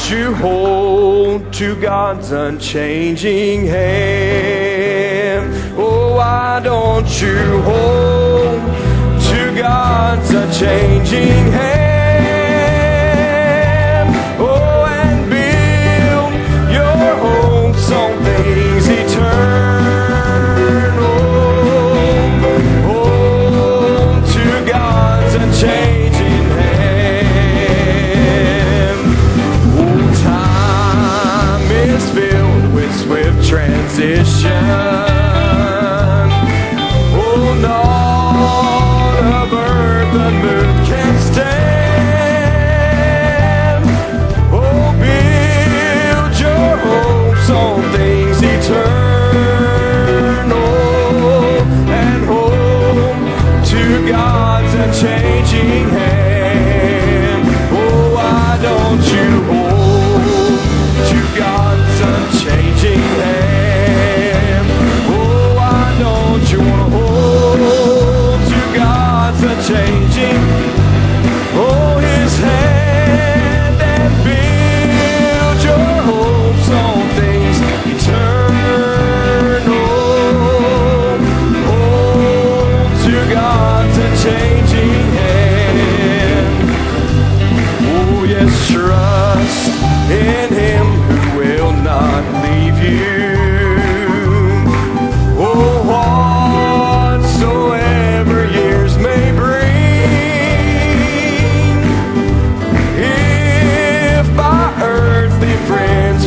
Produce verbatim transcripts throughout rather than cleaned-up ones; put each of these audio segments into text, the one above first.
you hold to God's unchanging hand? Oh, why don't you hold to God's unchanging hand? Oh, and build your hopes on things eternal. Hold to God's unchanging hand. Oh, time is filled with swift transition. Oh, not of earth the moon can stand. Oh, build your hopes on things eternal and hold to God's unchanging hand. Oh, why don't you hold to God's unchanging hand? Oh, why don't you want to hold to God's unchanging, oh, His hand, and build your hopes on things eternal. Hold to God's unchanging hand. Oh, yes, trust in Him who will not leave you. Oh, whatsoever years may bring, if by earthly friends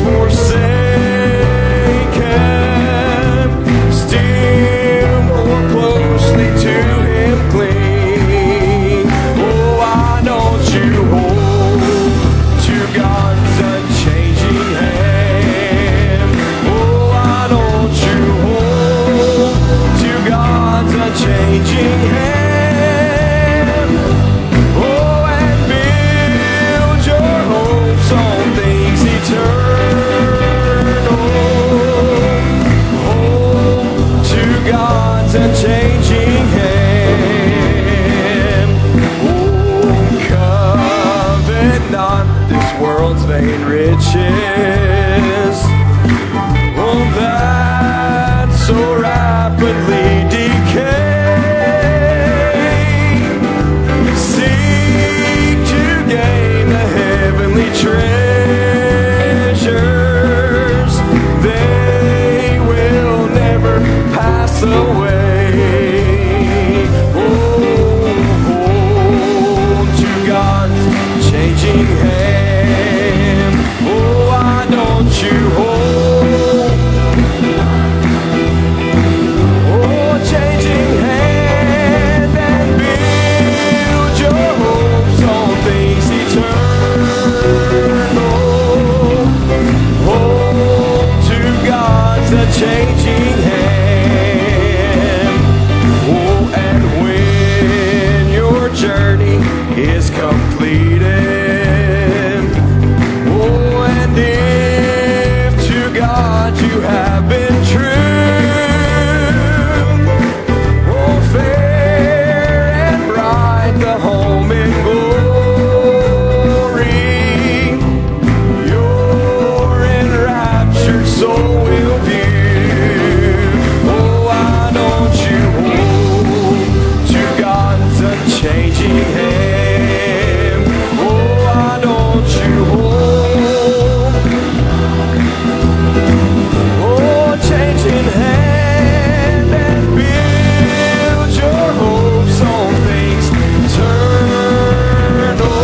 forsaken, still more closely to Him cling. Oh, why don't you hold to God's unchanging hand? Oh, why don't you hold to God's unchanging hand? Oh, and build your hopes on things eternal. Hold to God's unchanging hand. Oh, covet not this world's vain riches, oh, that so rapidly decay. Seek to gain the heavenly treasures. They will never pass away. Oh, hold to God's changing hand. Oh, why don't you hold? Oh, changing hand, and build your hopes on things eternal. Hold to God's unchanging hand. Oh, and when your journey is completed, oh, and if to God you have been true, oh, fair and bright the home in glory, your enraptured soul will view. Oh, why don't you hold to God's unchanging hand? Oh, why don't you hold? Oh, changing hand, and build your hopes on things eternal.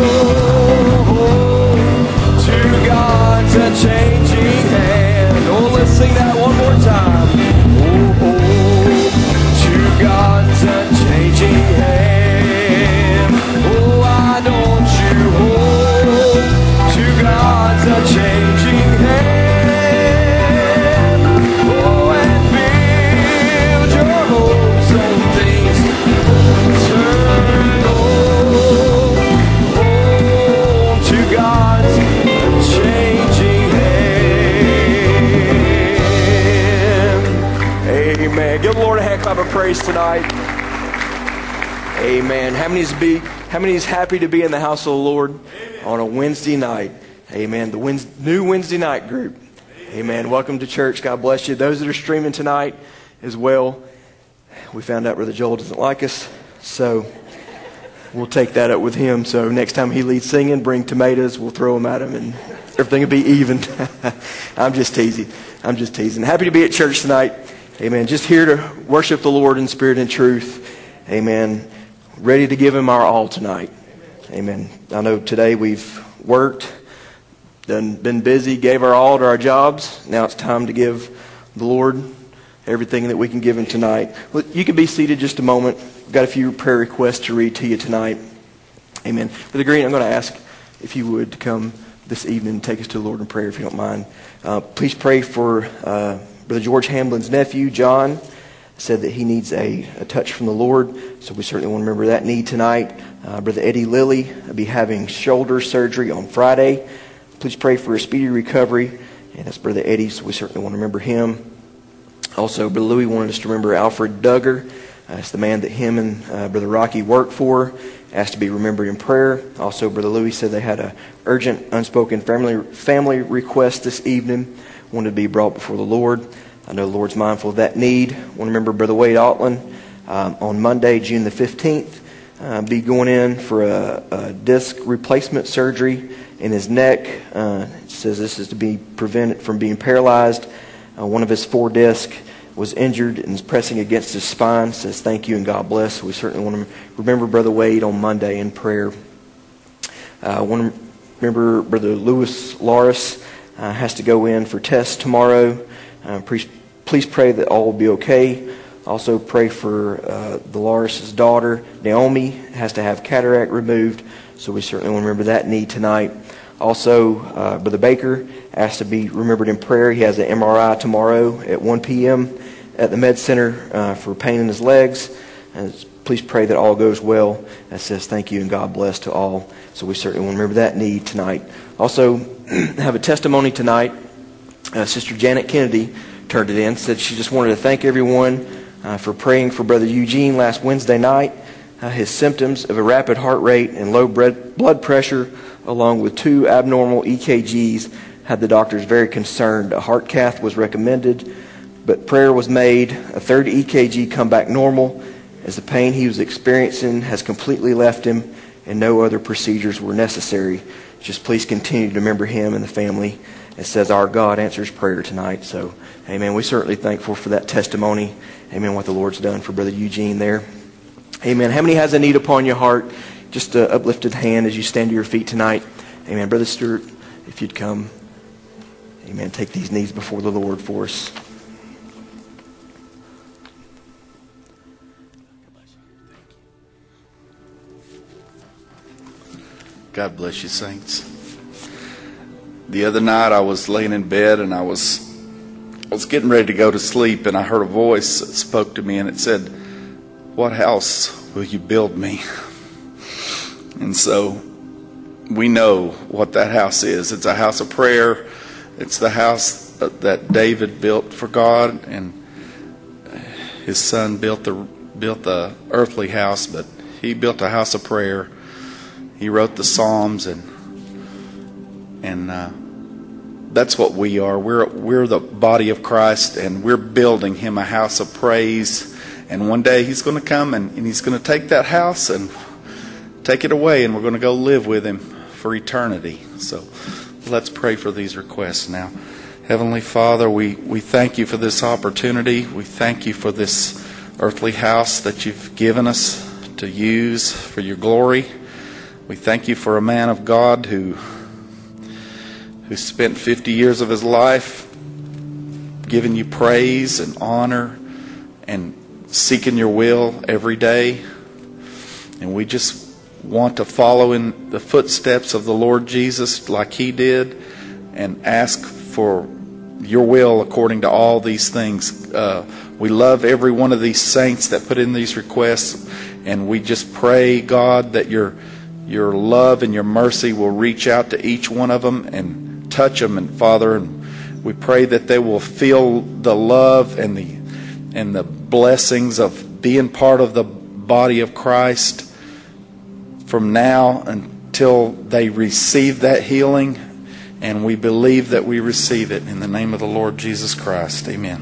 To God's unchanging hand. Oh, let's sing that one more time. Oh, to God's unchanging hand. Oh, why don't you hold to God's unchanging hand? Oh, and build your hopes on things eternal. Hold to God's unchanging hand. Amen. Give the Lord a hand clap of praise tonight. Amen. How many is be how many is happy to be in the house of the Lord on a Wednesday night? Amen. The Wednesday, new Wednesday night group. Amen. Welcome to church. God bless you. Those that are streaming tonight as well. We found out Brother Joel doesn't like us, so we'll take that up with him. So next time he leads singing, bring tomatoes. We'll throw them at him, and everything will be even. I'm just teasing. I'm just teasing. Happy to be at church tonight. Amen. Just here to worship the Lord in spirit and truth. Amen. Ready to give Him our all tonight. Amen. I know today we've worked, done, been busy, gave our all to our jobs. Now it's time to give the Lord everything that we can give Him tonight. Well, you can be seated just a moment. We've got a few prayer requests to read to you tonight. Amen. Brother Green, I'm going to ask if you would come this evening and take us to the Lord in prayer, if you don't mind. Uh, please pray for uh, Brother George Hamblin's nephew, John. Said that he needs a, a touch from the Lord, so we certainly want to remember that need tonight. Uh, Brother Eddie Lilly will be having shoulder surgery on Friday. Please pray for a speedy recovery. And that's Brother Eddie, so we certainly want to remember him. Also, Brother Louis wanted us to remember Alfred Duggar. Uh, it's the man that him and uh, Brother Rocky worked for. Asked to be remembered in prayer. Also, Brother Louis said they had an urgent, unspoken family family request this evening. Wanted to be brought before the Lord. I know the Lord's mindful of that need. I want to remember Brother Wade Otland um, on Monday, June the fifteenth. Uh, be going in for a, a disc replacement surgery in his neck. Uh, it says this is to be prevented from being paralyzed. Uh, one of his four discs was injured and is pressing against his spine. Says thank you and God bless. We certainly want to remember Brother Wade on Monday in prayer. I uh, want to remember Brother Louis Loris uh, has to go in for tests tomorrow. Uh, please, please pray that all will be okay. Also pray for uh, the Loris' daughter, Naomi, has to have cataract removed. So we certainly want to remember that need tonight. Also, uh, Brother Baker asked to be remembered in prayer. He has an M R I tomorrow at one p.m. at the Med Center uh, for pain in his legs. And please pray that all goes well. That says thank you and God bless to all. So we certainly want to remember that need tonight. Also, have a testimony tonight. Uh, Sister Janet Kennedy turned it in. Said she just wanted to thank everyone uh, for praying for Brother Eugene last Wednesday night. Uh, his symptoms of a rapid heart rate and low blood pressure, along with two abnormal E K Gs, had the doctors very concerned. A heart cath was recommended, but prayer was made. A third E K G come back normal, as the pain he was experiencing has completely left him and no other procedures were necessary. Just please continue to remember him and the family. It says our God answers prayer tonight. So, amen. We're certainly thankful for that testimony. Amen. What the Lord's done for Brother Eugene there. Amen. How many has a need upon your heart? Just an uplifted hand as you stand to your feet tonight. Amen. Brother Stewart, if you'd come. Amen. Take these needs before the Lord for us. God bless you, saints. The other night I was laying in bed and I was I was getting ready to go to sleep, and I heard a voice that spoke to me, and it said, "What house will you build me?" And so we know what that house is. It's a house of prayer. It's the house that David built for God, and his son built the built the earthly house, but he built a house of prayer. He wrote the Psalms, and and uh, that's what we are. We're we're the body of Christ, and we're building Him a house of praise. And one day He's going to come, and, and He's going to take that house and take it away, and we're going to go live with Him for eternity. So let's pray for these requests now. Heavenly Father, we, we thank You for this opportunity. We thank You for this earthly house that You've given us to use for Your glory. We thank You for a man of God who who spent fifty years of his life giving You praise and honor and seeking Your will every day. And we just want to follow in the footsteps of the Lord Jesus like He did, and ask for Your will according to all these things. Uh, we love every one of these saints that put in these requests, and we just pray, God, that Your Your love and Your mercy will reach out to each one of them and touch them. And Father, and we pray that they will feel the love and the and the blessings of being part of the body of Christ from now until they receive that healing And we believe that we receive it in the name of the Lord Jesus Christ. Amen.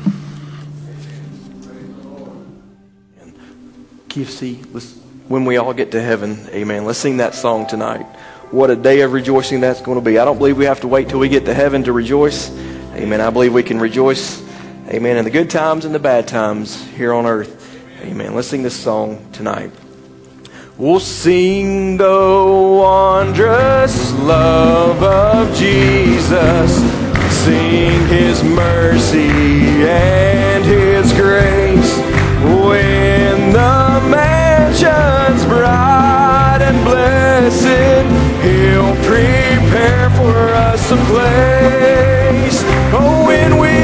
Q C, let's, when we all get to heaven, amen, let's sing that song tonight. What a day of rejoicing that's going to be. I don't believe we have to wait till we get to heaven to rejoice. Amen. I believe we can rejoice, amen, in the good times and the bad times here on earth. Amen. Let's sing this song tonight. We'll sing the wondrous love of Jesus. Sing His mercy and His grace. When the mansion's bright and blessed, He'll prepare for us a place. Oh, when we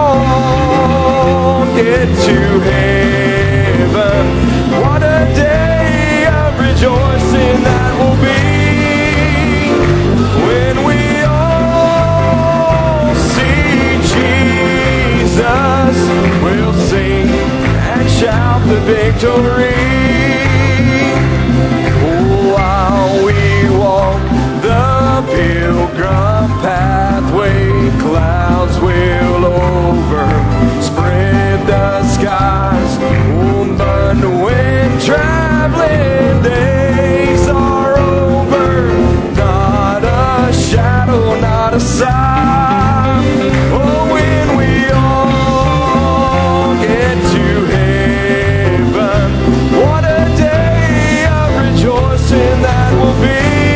all get to heaven, what a day of rejoicing that will be. When we all see Jesus, we'll sing and shout the victory. While we walk the pilgrim pathway, clouds will over spread the skies. Oh, but when traveling days are over, not a shadow, not a sign. Oh, when we all get to heaven, what a day of rejoicing that will be.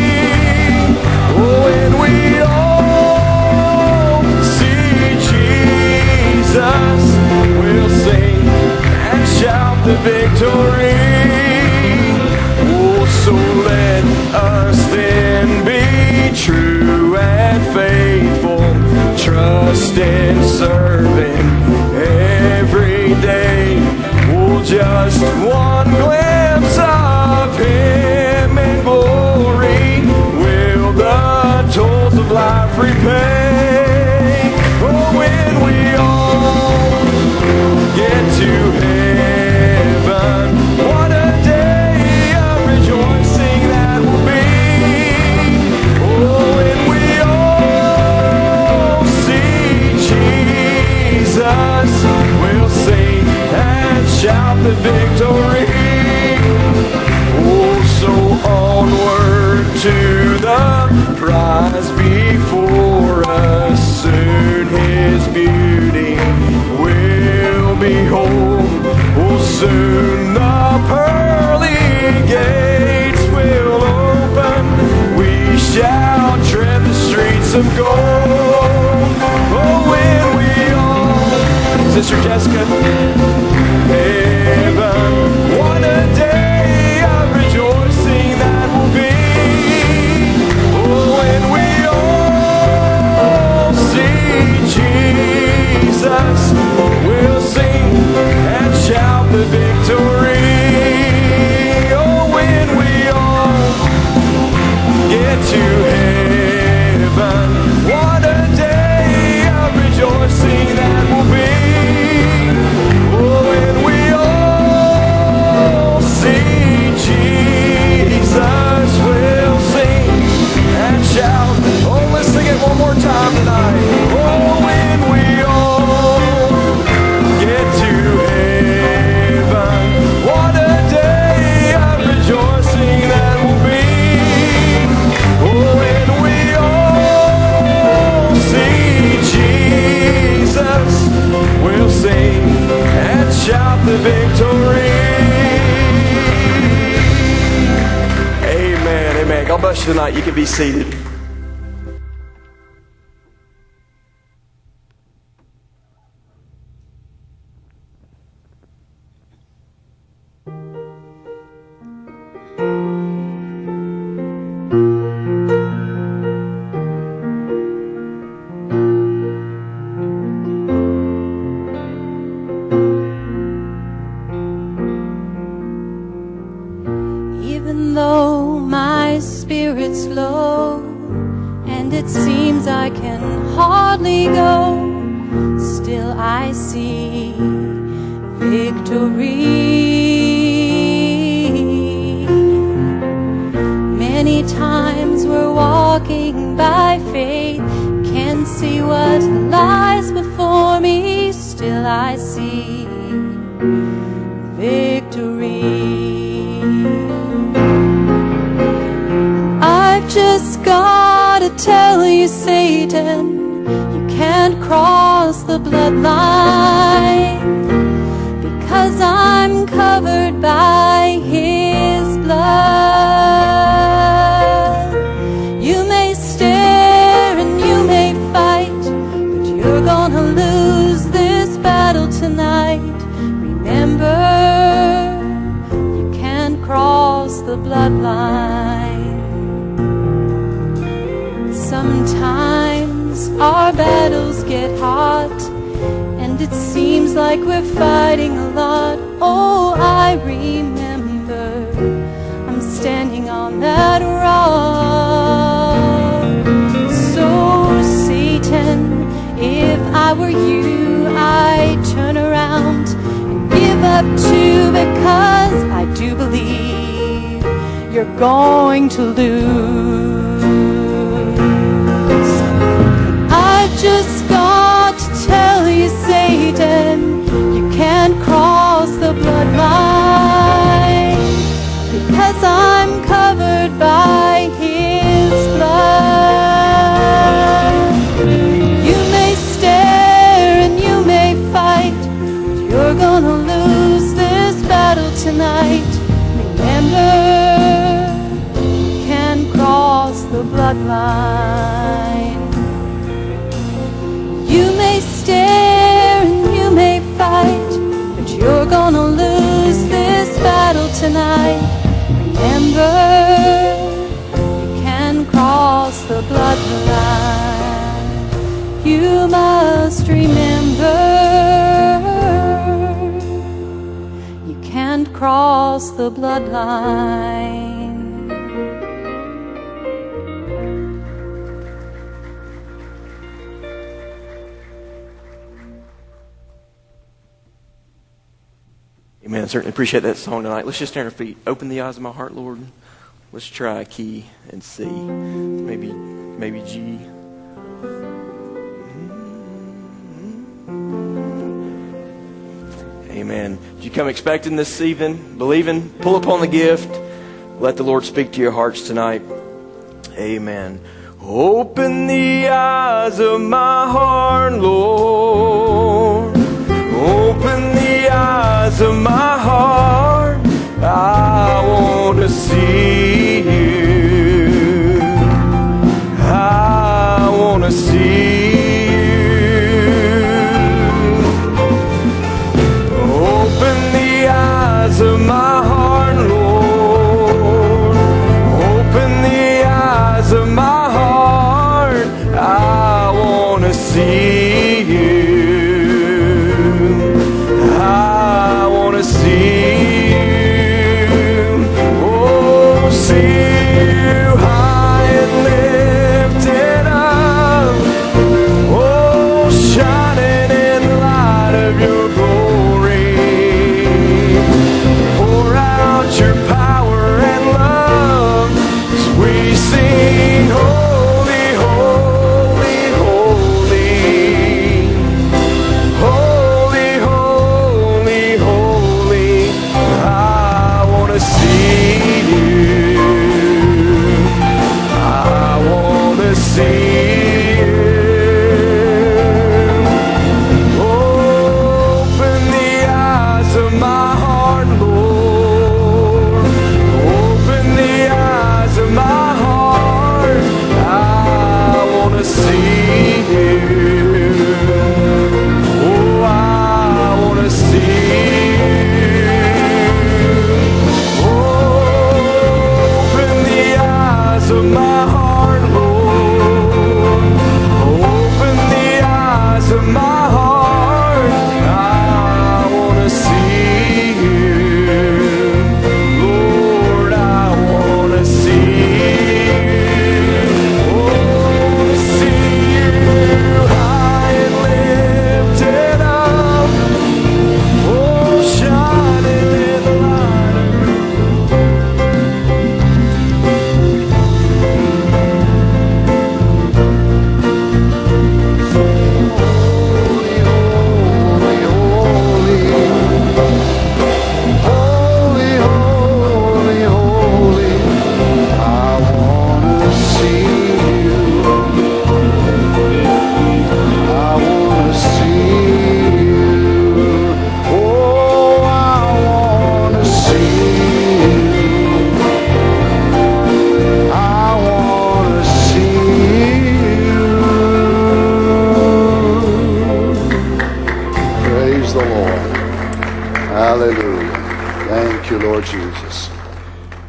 Oh, when we all see Jesus, we'll sing and shout the victory. Oh, so let us then be true and faithful, trust and serving every day. Oh, just one glimpse of Him in glory will the tolls of life repay. Oh, when we all get to heaven, what a day of rejoicing that will be. Oh, when we all see Jesus, we'll sing and shout the victory. Oh, so onward to the prize before us, soon His beauty will behold. Oh, soon the pearly gates will open, we shall tread the streets of gold. Oh, when we all, Sister Jessica, heaven, what a day of rejoicing that will be. Oh, when we all see Jesus, we'll sing and shout the victory. Oh, when we all get to heaven, what a day of rejoicing that will be. Oh, when we all see Jesus, we'll sing and shout. Oh, let's sing it one more time tonight. Oh, when we all get to heaven, what a day of rejoicing that will be. Oh, when we all see Jesus, we'll sing and shout the victory. Amen, amen. God bless you tonight. You can be seated. Even though my spirit's low and it seems I can hardly go, still I see victory. Many times we're walking by faith, and see what lies before me, still I see victory. I've just got to tell you, Satan, you can't cross the bloodline, because I'm covered by His blood. You may stare and you may fight, but you're gonna lose this battle tonight. Remember, you can't cross the bloodline. Sometimes our battles get hot, and it seems like we're fighting a lot. Oh, I remember I'm standing on that rock. So, Satan, if I were you, I'd turn around and give up too, because I do believe you're going to lose. I've just got to tell you, Satan, you can't cross the bloodline, because I'm covered by His blood. You may stare and you may fight, but you're gonna lose this battle tonight. Remember, you can't cross the bloodline. You may stare and you may fight, but you're gonna lose this battle tonight. Remember, you can cross the bloodline. You must remember, you can't cross the bloodline. Amen. I certainly appreciate that song tonight. Let's just stand on our feet. Open the eyes of my heart, Lord. Let's try a key and C. Maybe, maybe G. Amen. Did you come expecting this evening, believing? Pull upon the gift. Let the Lord speak to your hearts tonight. Amen. Open the eyes of my heart, Lord. Open the eyes of my heart. I want to see you. I want to see you. Open the eyes of my heart, Lord. Open the eyes of my heart. I want to see you. I want to see you. Oh, see you high and lifted up. Oh, shining in the light of your glory. Pour out your power and love as we sing, holy, holy, holy. Holy, holy, holy. I want to see you. I want to see you. Open the eyes of my heart, Lord. Open the eyes of my heart. I want to see you. Oh, I want to see you. Open the eyes of my heart, Lord. Open the eyes of my heart. I want to see you. Lord, I want to see you. Oh, see you high and lifted up. Oh, shining in the light of your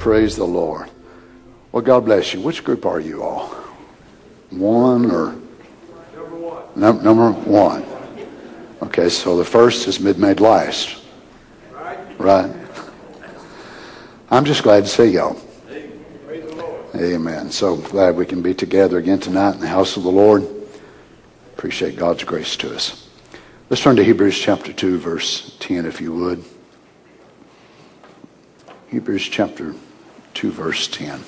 Praise the Lord. Well, God bless you. Which group are you all? One or? Number one. Num- number one. Okay, so the first is mid-made last. Right? Right. I'm just glad to see y'all. Praise the Lord. Amen. So glad we can be together again tonight in the house of the Lord. Appreciate God's grace to us. Let's turn to Hebrews chapter two, verse ten, if you would. Hebrews chapter two, verse ten.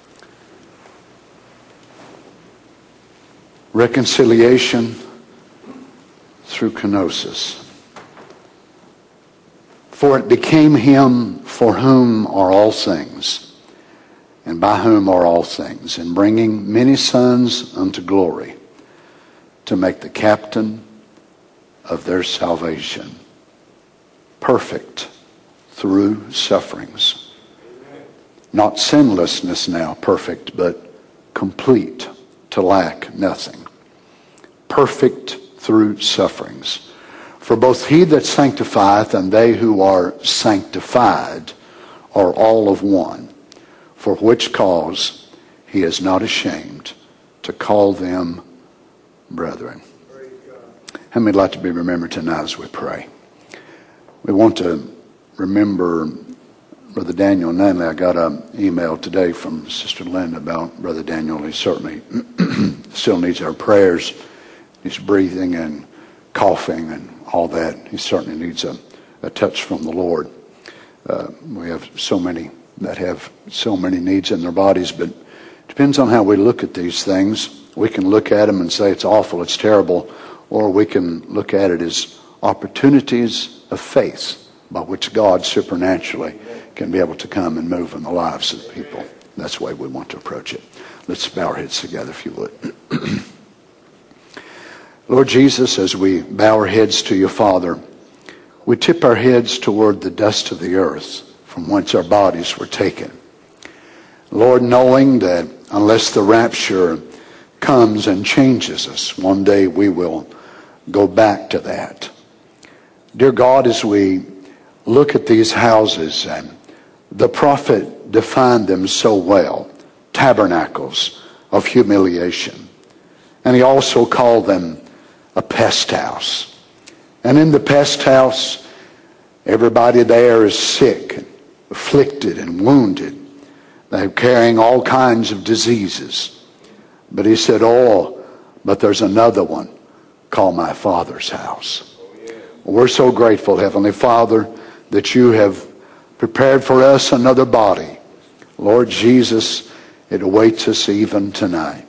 Reconciliation through kenosis. For it became him for whom are all things, and by whom are all things, in bringing many sons unto glory, to make the captain of their salvation perfect through sufferings. Not sinlessness now perfect, but complete, to lack nothing. Perfect through sufferings. For both he that sanctifieth and they who are sanctified are all of one, for which cause he is not ashamed to call them brethren. How many would like to be remembered tonight as we pray? We want to remember Brother Daniel Nunley. I got an email today from Sister Linda about Brother Daniel. He certainly still needs our prayers. He's breathing and coughing and all that. He certainly needs a, a touch from the Lord. Uh, we have so many that have so many needs in their bodies, but it depends on how we look at these things. We can look at them and say it's awful, it's terrible, or we can look at it as opportunities of faith by which God supernaturally can be able to come and move in the lives of the people. That's the way we want to approach it. Let's bow our heads together, if you would. Lord Jesus, as we bow our heads to you, Father, we tip our heads toward the dust of the earth from whence our bodies were taken. Lord, knowing that unless the rapture comes and changes us, one day we will go back to that. Dear God, as we look at these houses, and the prophet defined them so well, tabernacles of humiliation. And he also called them a pest house. And in the pest house, everybody there is sick, and afflicted, and wounded. They're carrying all kinds of diseases. But he said, oh, but there's another one called my Father's house. We're so grateful, Heavenly Father, that you have prepared for us another body. Lord Jesus, it awaits us even tonight.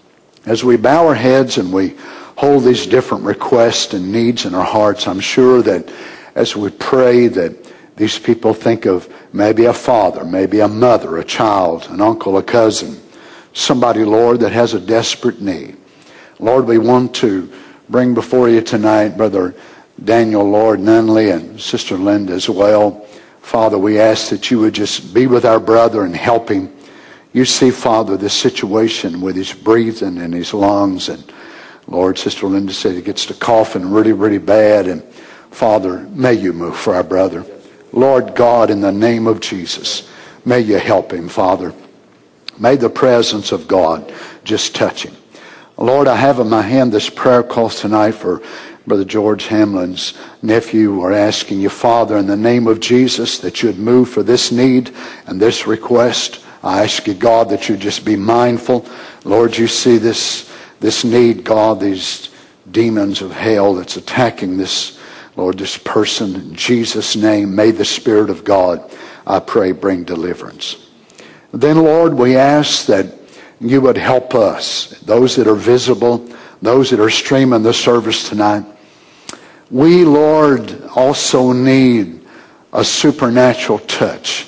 As we bow our heads and we hold these different requests and needs in our hearts, I'm sure that as we pray that these people think of maybe a father, maybe a mother, a child, an uncle, a cousin, somebody, Lord, that has a desperate need. Lord, we want to bring before you tonight Brother Daniel, Lord, Nunley, and Sister Linda as well. Father, we ask that you would just be with our brother and help him. You see, Father, this situation with his breathing and his lungs. And Lord, Sister Linda said he gets to coughing really, really bad. And Father, may you move for our brother. Lord God, in the name of Jesus, may you help him, Father. May the presence of God just touch him. Lord, I have in my hand this prayer call tonight for Brother George Hamlin's nephew. We're asking you, Father, in the name of Jesus, that you'd move for this need and this request. I ask you, God, that you just be mindful. Lord, you see this, this need, God, these demons of hell that's attacking this, Lord, this person. In Jesus' name, may the Spirit of God, I pray, bring deliverance. Then, Lord, we ask that you would help us, those that are visible, those that are streaming the service tonight. We, Lord, also need a supernatural touch.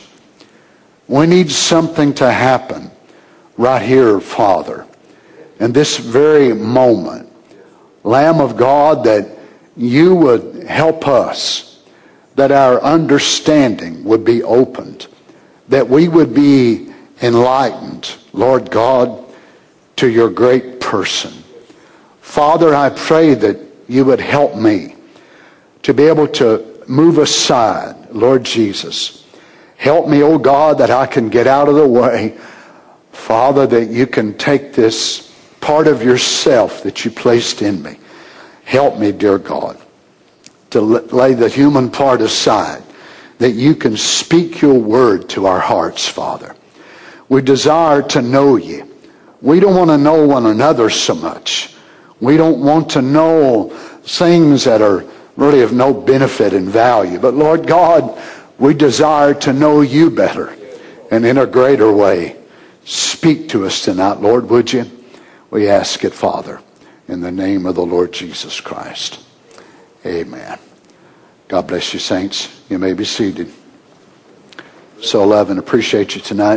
We need something to happen right here, Father, in this very moment. Lamb of God, that you would help us, that our understanding would be opened, that we would be enlightened, Lord God, to your great person. Father, I pray that you would help me to be able to move aside, Lord Jesus, Help me, oh God, that I can get out of the way. Father, that you can take this part of yourself that you placed in me. Help me, dear God, to lay the human part aside, that you can speak your word to our hearts, Father. We desire to know you. We don't want to know one another so much. We don't want to know things that are really of no benefit and value. But Lord God, we desire to know you better and in a greater way. Speak to us tonight, Lord, would you? We ask it, Father, in the name of the Lord Jesus Christ. Amen. God bless you, saints. You may be seated. So love and appreciate you tonight.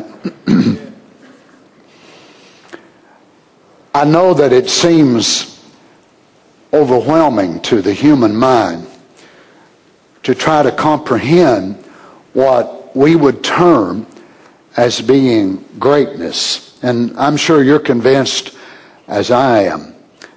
I know that it seems overwhelming to the human mind to try to comprehend what we would term as being greatness. And I'm sure you're convinced, as I am,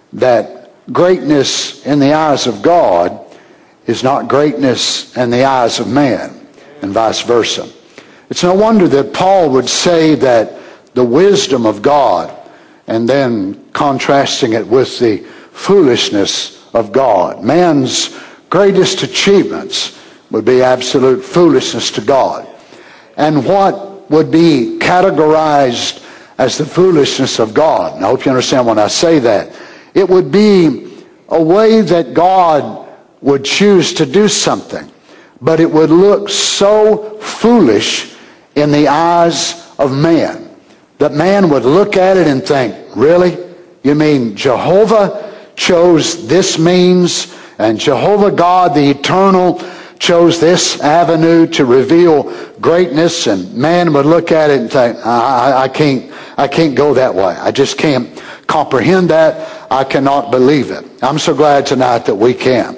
that greatness in the eyes of God is not greatness in the eyes of man, and vice versa. It's no wonder that Paul would say that the wisdom of God, and then contrasting it with the foolishness of God. Man's greatest achievements would be absolute foolishness to God. And what would be categorized as the foolishness of God, and I hope you understand when I say that, it would be a way that God would choose to do something, but it would look so foolish in the eyes of man that man would look at it and think, really? You mean Jehovah chose this means, and Jehovah God, the eternal, chose this avenue to reveal greatness, and man would look at it and think, I, I, I can't, I can't go that way. I just can't comprehend that. I cannot believe it. I'm so glad tonight that we can.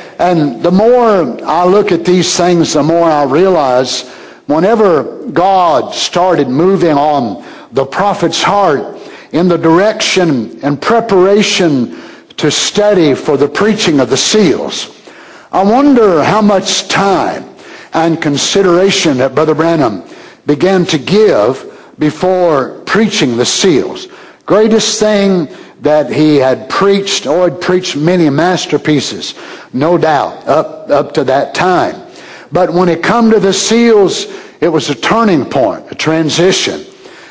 And the more I look at these things, the more I realize whenever God started moving on the prophet's heart in the direction and preparation to study for the preaching of the seals, I wonder how much time and consideration that Brother Branham began to give before preaching the seals. Greatest thing that he had preached, or had preached many masterpieces, no doubt, up, up to that time. But when it come to the seals, it was a turning point, a transition.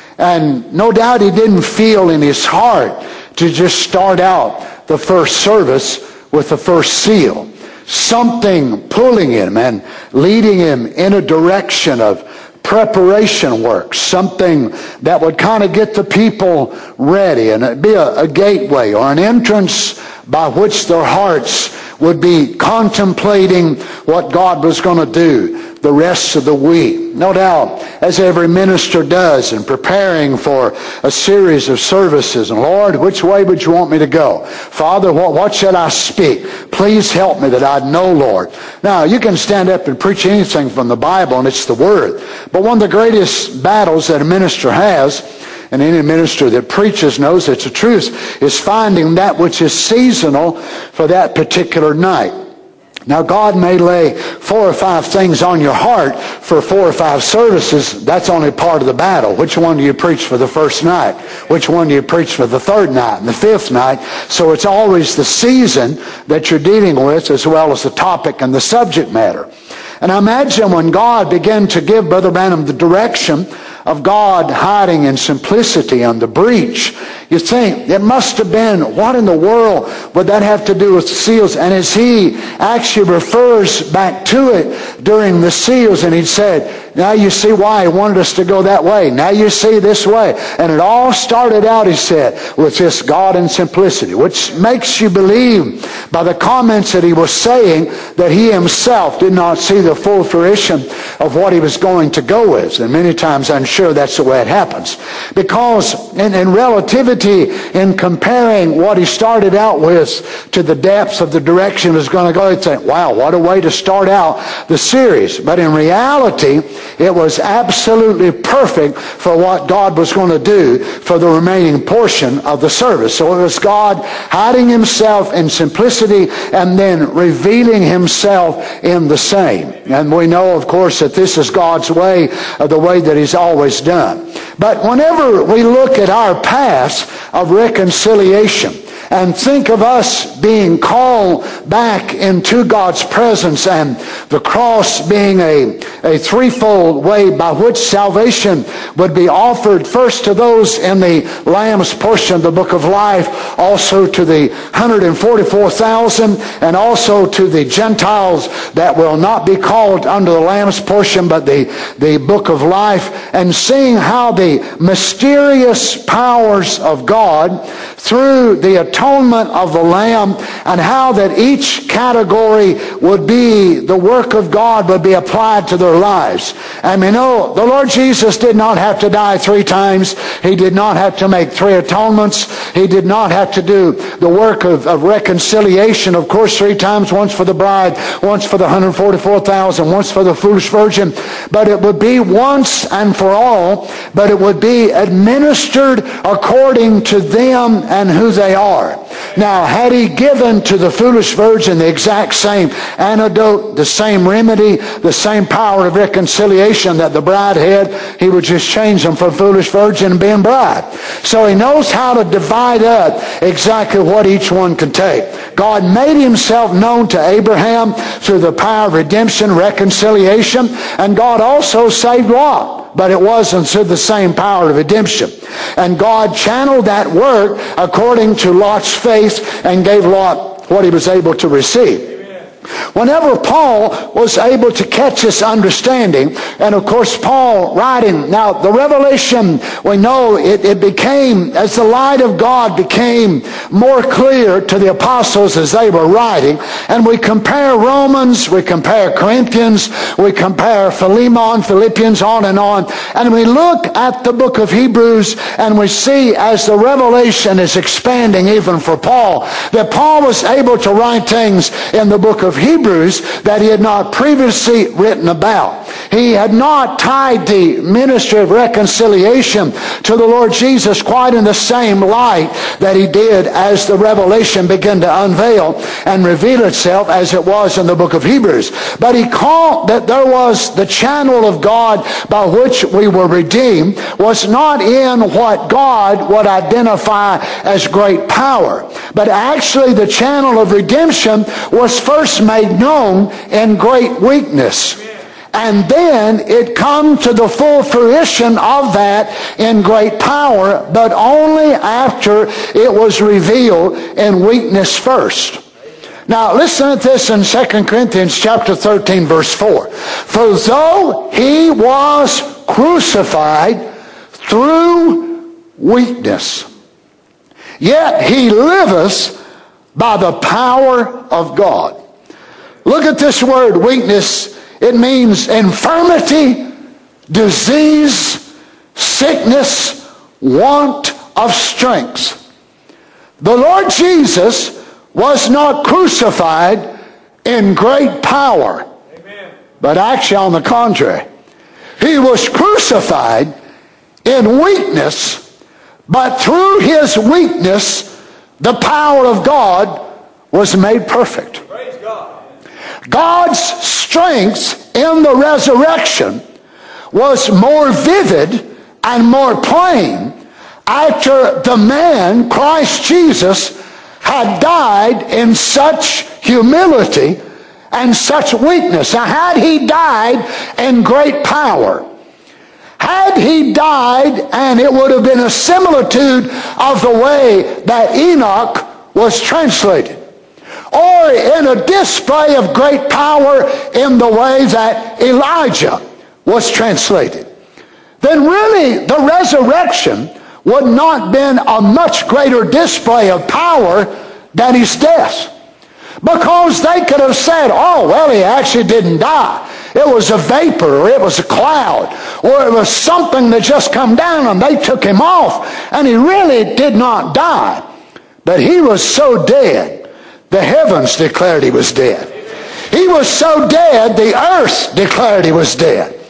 And no doubt he didn't feel in his heart to just start out the first service with the first seal. Something pulling him and leading him in a direction of preparation work, something that would kind of get the people ready, and it'd be a, a gateway or an entrance by which their hearts would be contemplating what God was going to do the rest of the week. No doubt, as every minister does in preparing for a series of services. And Lord, which way would you want me to go? Father, what, what should I speak? Please help me that I'd know, Lord. Now, you can stand up and preach anything from the Bible, and it's the Word. But one of the greatest battles that a minister has, and any minister that preaches knows it's the truth, is finding that which is seasonal for that particular night. Now, God may lay four or five things on your heart for four or five services. That's only part of the battle. Which one do you preach for the first night? Which one do you preach for the third night and the fifth night? So it's always the season that you're dealing with, as well as the topic and the subject matter. And I imagine when God began to give Brother Branham the direction of God hiding in simplicity on the breach, you think it must have been, what in the world would that have to do with the seals? And as he actually refers back to it during the seals, and he said, now you see why he wanted us to go that way. Now you see this way. And it all started out, he said, with this God in simplicity, which makes you believe by the comments that he was saying that he himself did not see the full fruition of what he was going to go with. And many times I'm sure that's the way it happens. Because in, in relativity, in comparing what he started out with to the depths of the direction he was going to go, you'd think, wow, what a way to start out the series. But in reality, It was absolutely perfect for what God was going to do for the remaining portion of the service. So it was God hiding himself in simplicity and then revealing himself in the same. And we know, of course, that this is God's way, uh, the way that he's always done. But whenever we look at our past of reconciliation and think of us being called back into God's presence and the cross being a, a threefold way by which salvation would be offered, first to those in the Lamb's portion of the book of life, also to the one hundred forty-four thousand, and also to the Gentiles that will not be called under the Lamb's portion but the, the book of life, and seeing how the mysterious powers of God through the atonement of the Lamb, and how that each category would be, the work of God would be applied to their lives. And we know the Lord Jesus did not have to die three times. He did not have to make three atonements. He did not have to do the work of, of reconciliation, of course, three times, once for the bride, once for the one hundred forty-four thousand, once for the foolish virgin. But it would be once and for all, but it would be administered according to them and who they are. Now, had he given to the foolish virgin the exact same antidote, the same remedy, the same power of reconciliation that the bride had, he would just change them from foolish virgin and being bride. So he knows how to divide up exactly what each one could take. God made himself known to Abraham through the power of redemption, reconciliation, and God also saved Lot. But it wasn't through the same power of redemption. And God channeled that work according to Lot's faith and gave Lot what he was able to receive. Whenever Paul was able to catch this understanding, and of course Paul writing, now the revelation, we know it, it became, as the light of God became more clear to the apostles as they were writing, and we compare Romans, we compare Corinthians, we compare Philemon, Philippians, on and on, and we look at the book of Hebrews, and we see as the revelation is expanding even for Paul, that Paul was able to write things in the book of Hebrews that he had not previously written about. He had not tied the ministry of reconciliation to the Lord Jesus quite in the same light that he did as the revelation began to unveil and reveal itself as it was in the book of Hebrews. But he called that there was the channel of God by which we were redeemed was not in what God would identify as great power, but actually the channel of redemption was first made known in great weakness. And then it come to the full fruition of that in great power, but only after it was revealed in weakness first. Now listen to this in Second Corinthians chapter thirteen verse four. For though he was crucified through weakness, yet he liveth by the power of God. Look at this word, weakness. It means infirmity, disease, sickness, want of strength. The Lord Jesus was not crucified in great power, Amen. But actually on the contrary. He was crucified in weakness, but through his weakness, the power of God was made perfect. Praise God. God's strength in the resurrection was more vivid and more plain after the man, Christ Jesus, had died in such humility and such weakness. Now, had he died in great power, had he died, and it would have been a similitude of the way that Enoch was translated, or in a display of great power in the way that Elijah was translated, then really the resurrection would not have been a much greater display of power than his death. Because they could have said, oh, well, he actually didn't die. It was a vapor, or it was a cloud, or it was something that just come down and they took him off, and he really did not die. But he was so dead, the heavens declared he was dead. He was so dead, the earth declared he was dead.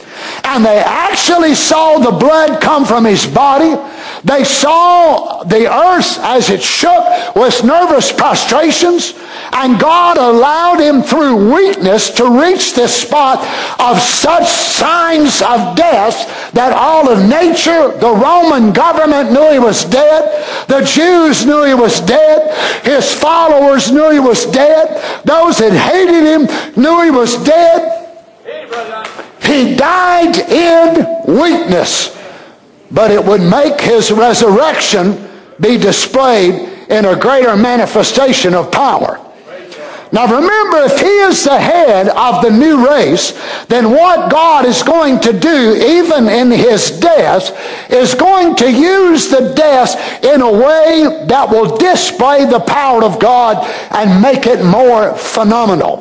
and they actually saw the blood come from his body. They saw the earth as it shook with nervous prostrations, and God allowed him through weakness to reach this spot of such signs of death that all of nature, the Roman government knew he was dead, the Jews knew he was dead, his followers knew he was dead, those that hated him knew he was dead. He died in weakness, but it would make his resurrection be displayed in a greater manifestation of power. Now remember, if he is the head of the new race, then what God is going to do, even in his death, is going to use the death in a way that will display the power of God and make it more phenomenal.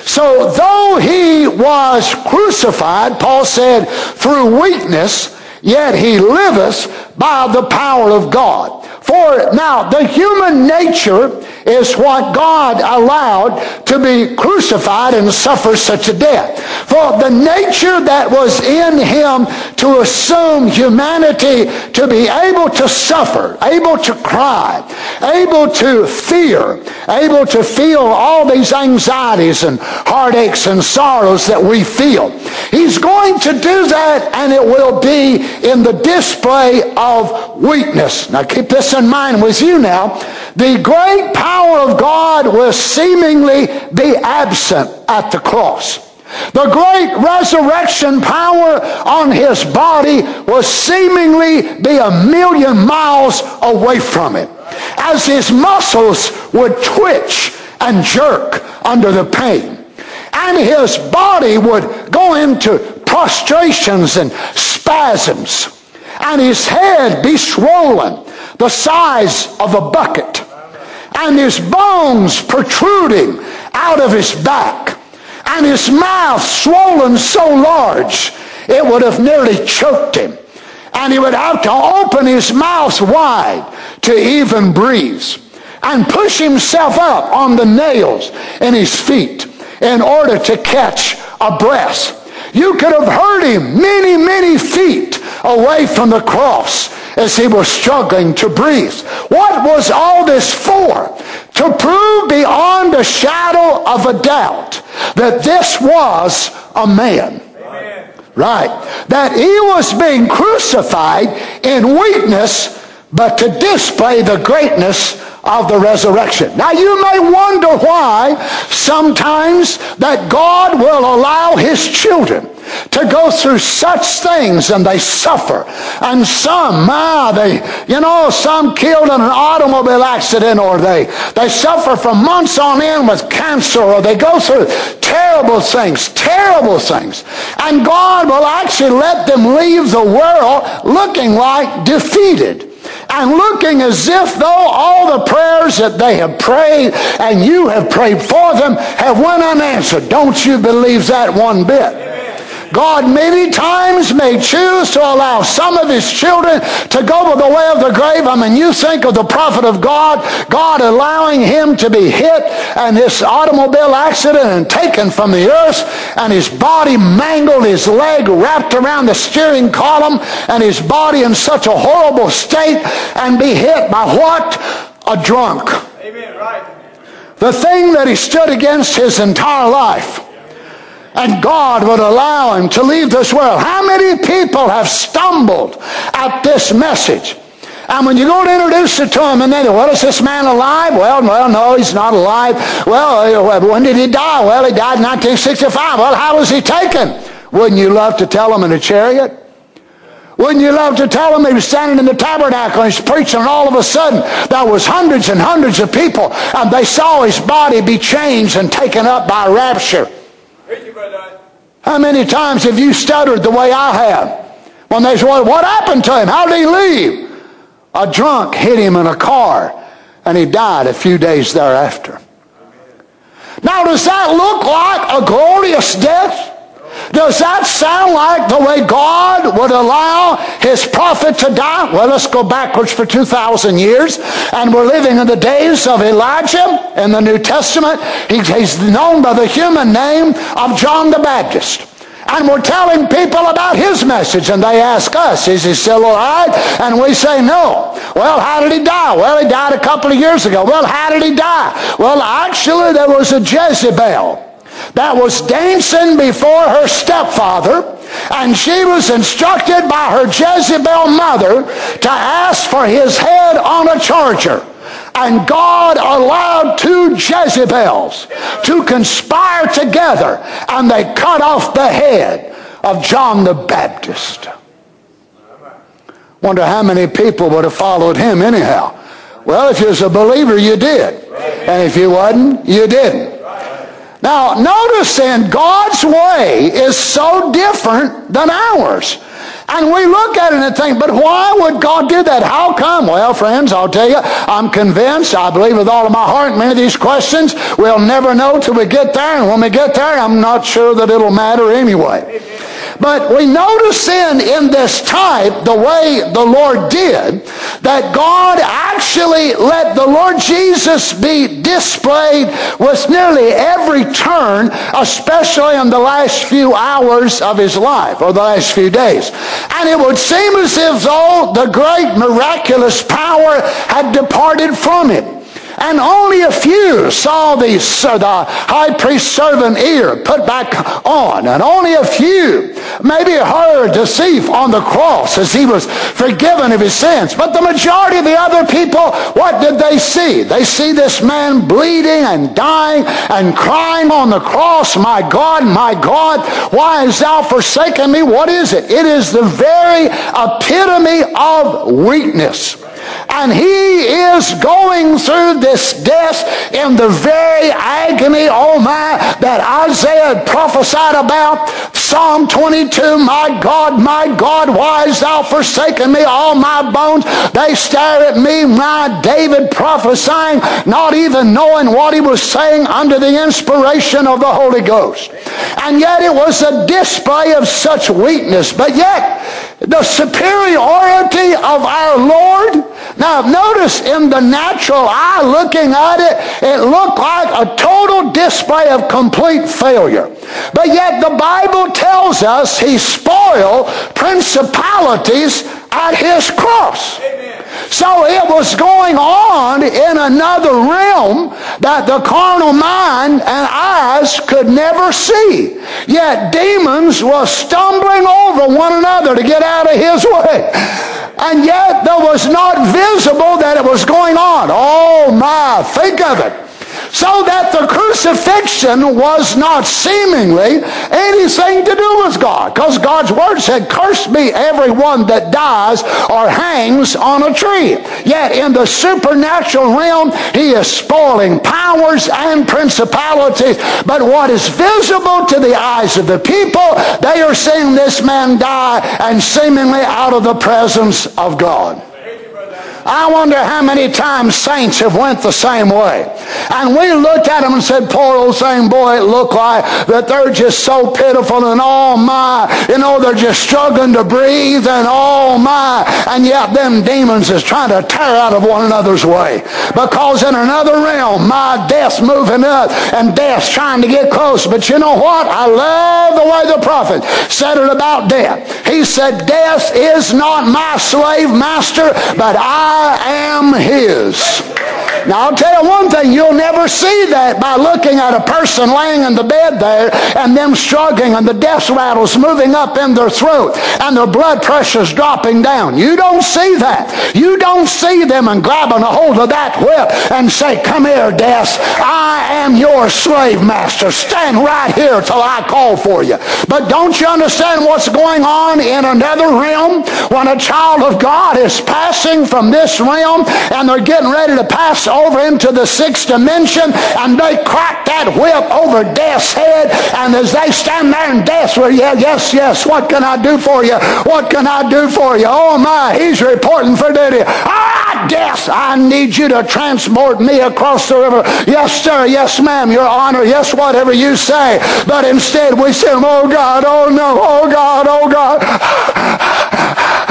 So though he was crucified, Paul said, through weakness, yet he liveth by the power of God. For now, the human nature is what God allowed to be crucified and suffer such a death. For the nature that was in him to assume humanity, to be able to suffer, able to cry, able to fear, able to feel all these anxieties and heartaches and sorrows that we feel. He's going to do that, and it will be in the display of weakness. Now keep this in mind with you now. The great power of God will seemingly be absent at the cross. The great resurrection power on his body will seemingly be a million miles away from it, as his muscles would twitch and jerk under the pain, and his body would go into prostrations and spasms, and his head be swollen the size of a bucket, and his bones protruding out of his back, and his mouth swollen so large it would have nearly choked him, and he would have to open his mouth wide to even breathe, and push himself up on the nails in his feet in order to catch a breath. You could have heard him many, many feet away from the cross as he was struggling to breathe. What was all this for? To prove beyond a shadow of a doubt that this was a man. Amen. Right. That he was being crucified in weakness, but to display the greatness of the resurrection. Now you may wonder why sometimes that God will allow his children to go through such things, and they suffer. And some, ah, they, you know, some killed in an automobile accident, or they, they suffer for months on end with cancer, or they go through terrible things, terrible things. And God will actually let them leave the world looking like defeated, and looking as if though all the prayers that they have prayed and you have prayed for them have went unanswered. Don't you believe that one bit? God many times may choose to allow some of his children to go the way of the grave. I mean, you think of the prophet of God, God allowing him to be hit and this automobile accident and taken from the earth, and his body mangled, his leg wrapped around the steering column, and his body in such a horrible state, and be hit by what? A drunk. Amen. Right. The thing that he stood against his entire life. And God would allow him to leave this world. How many people have stumbled at this message? And when you go to introduce it to them, and they go, well, is this man alive? Well, well, no, he's not alive. Well, when did he die? Well, he died in nineteen sixty-five. Well, how was he taken? Wouldn't you love to tell them in a chariot? Wouldn't you love to tell them he was standing in the tabernacle and he's preaching, and all of a sudden there was hundreds and hundreds of people, and they saw his body be changed and taken up by rapture? How many times have you stuttered the way I have? When they say, well, what happened to him? How did he leave? A drunk hit him in a car, and he died a few days thereafter. Now, does that look like a glorious death? Does that sound like the way God would allow his prophet to die? Well, let's go backwards for two thousand years, and we're living in the days of Elijah in the New Testament. He's known by the human name of John the Baptist. And we're telling people about his message, and they ask us, is he still alive? And we say no. Well, how did he die? Well, he died a couple of years ago. Well, how did he die? Well, actually, there was a Jezebel that was dancing before her stepfather, and she was instructed by her Jezebel mother to ask for his head on a charger. And God allowed two Jezebels to conspire together, and they cut off the head of John the Baptist. Wonder how many people would have followed him anyhow. Well, if you was a believer, you did. And if you wasn't, you didn't. Now, notice then, God's way is so different than ours. And we look at it and think, but why would God do that? How come? Well, friends, I'll tell you, I'm convinced, I believe with all of my heart, many of these questions we'll never know till we get there. And when we get there, I'm not sure that it'll matter anyway. But we notice then in this type, the way the Lord did, that God actually let the Lord Jesus be displayed with nearly every turn, especially in the last few hours of his life, or the last few days. And it would seem as if though the great miraculous power had departed from him. And only a few saw the, uh, the high priest's servant ear put back on. And only a few maybe heard the thief on the cross as he was forgiven of his sins. But the majority of the other people, what did they see? They see this man bleeding and dying and crying on the cross, my God, my God, why hast thou forsaken me? What is it? It is the very epitome of weakness. And he is going through this death in the very agony, oh my, that Isaiah had prophesied about. Psalm twenty-two, my God, my God, why hast thou forsaken me? All my bones, they stare at me. My David prophesying, not even knowing what he was saying under the inspiration of the Holy Ghost. And yet it was a display of such weakness. But yet, the superiority of our Lord. Now notice in the natural eye looking at it, it looked like a total display of complete failure. But yet the Bible tells us he spoiled principalities at his cross. Amen. So it was going on in another realm that the carnal mind and eyes could never see. Yet demons were stumbling over one another to get out of his way. And yet there was not visible that it was going on. Oh my, think of it. So that the crucifixion was not seemingly anything to do with God. Because God's Word said, cursed be everyone that dies or hangs on a tree. Yet in the supernatural realm, he is spoiling powers and principalities. But what is visible to the eyes of the people, they are seeing this man die and seemingly out of the presence of God. I wonder how many times saints have went the same way. And we looked at them and said, poor old thing, boy, it looked like that they're just so pitiful and oh my, you know, they're just struggling to breathe and oh my. And yet them demons is trying to tear out of one another's way. Because in another realm, my death's moving up and death's trying to get close. But you know what? I love the way the prophet said it about death. He said, death is not my slave master, but I I am his. Now I'll tell you one thing, you'll never see that by looking at a person laying in the bed there and them struggling and the death rattles moving up in their throat and their blood pressure's dropping down. You don't see that. You don't see them and grabbing a hold of that whip and say, come here, death, I am your slave master. Stand right here till I call for you. But don't you understand what's going on in another realm when a child of God is passing from this This realm and they're getting ready to pass over into the sixth dimension and they crack that whip over death's head and as they stand there in death's where, yeah, yes, yes, what can I do for you? What can I do for you? Oh my, he's reporting for duty. Ah, death, I need you to transport me across the river. Yes, sir, yes, ma'am, your honor, yes, whatever you say. But instead we say, oh God, oh no, oh God, oh God. Oh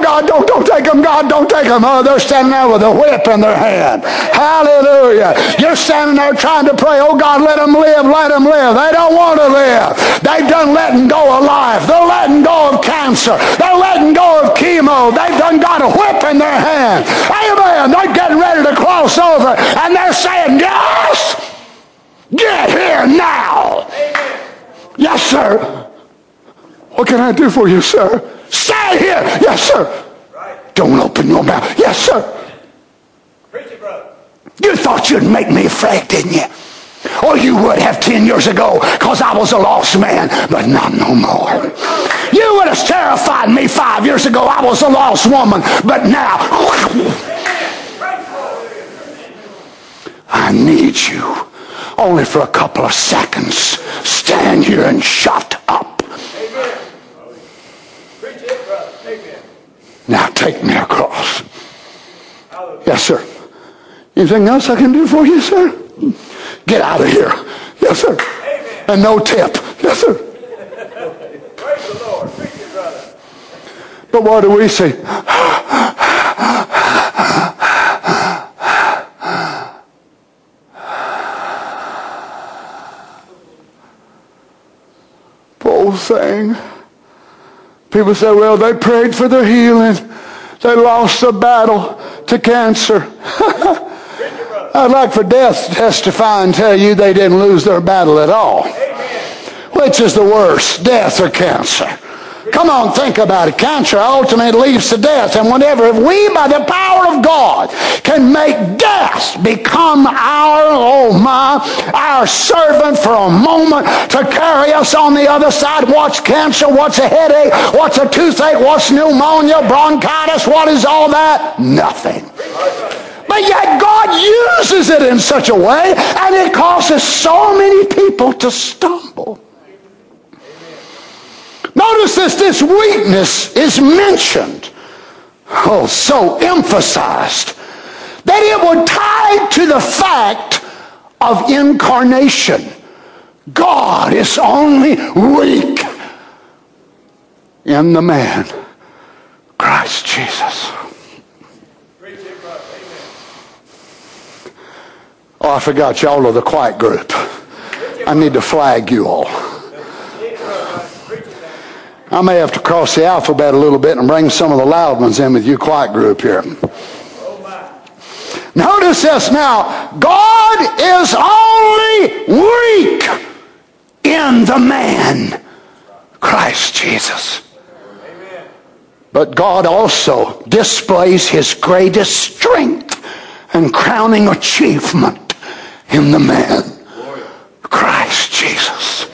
God, don't, don't take them. God, don't take them. Oh, they're standing there with a whip in their hand. Hallelujah. You're standing there trying to pray, oh God, let them live, let them live. They don't want to live. They've done letting go of life. They're letting go of cancer. They're letting go of chemo. They've done got a whip in their hand. Amen. They're getting ready to cross over. And they're saying, yes, get here now. Amen. Yes, sir. What can I do for you, sir? Stay here. Yes, sir. Right. Don't open your mouth. Yes, sir. Preach it, brother. You thought you'd make me afraid, didn't you? Or you would have ten years ago, because I was a lost man, but not no more. You would have terrified me five years ago. I was a lost woman, but now I need you only for a couple of seconds. Stand here and shut up. Now take me across. Yes, sir. Anything else I can do for you, sir? Get out of here. Yes, sir. Amen. And no tip. Yes, sir. Praise the Lord. Preach it, brother. But what do we say? Poor thing. People say, well, they prayed for their healing. They lost the battle to cancer. I'd like for death to testify and tell you they didn't lose their battle at all. Amen. Which is the worst, death or cancer? Come on, think about it. Cancer ultimately leads to death. And whenever, if we, by the power of God, can make death become our, oh my, our servant for a moment to carry us on the other side. What's cancer? What's a headache? What's a toothache? What's pneumonia? Bronchitis? What is all that? Nothing. But yet God uses it in such a way, and it causes so many people to stumble. Notice this, this weakness is mentioned, oh, so emphasized, that it would tie to the fact of incarnation. God is only weak in the man, Christ Jesus. Oh, I forgot y'all are the quiet group. I need to flag you all. I may have to cross the alphabet a little bit and bring some of the loud ones in with you quiet group here. Notice this now. God is only weak in the man, Christ Jesus. But God also displays his greatest strength and crowning achievement in the man, Christ Jesus.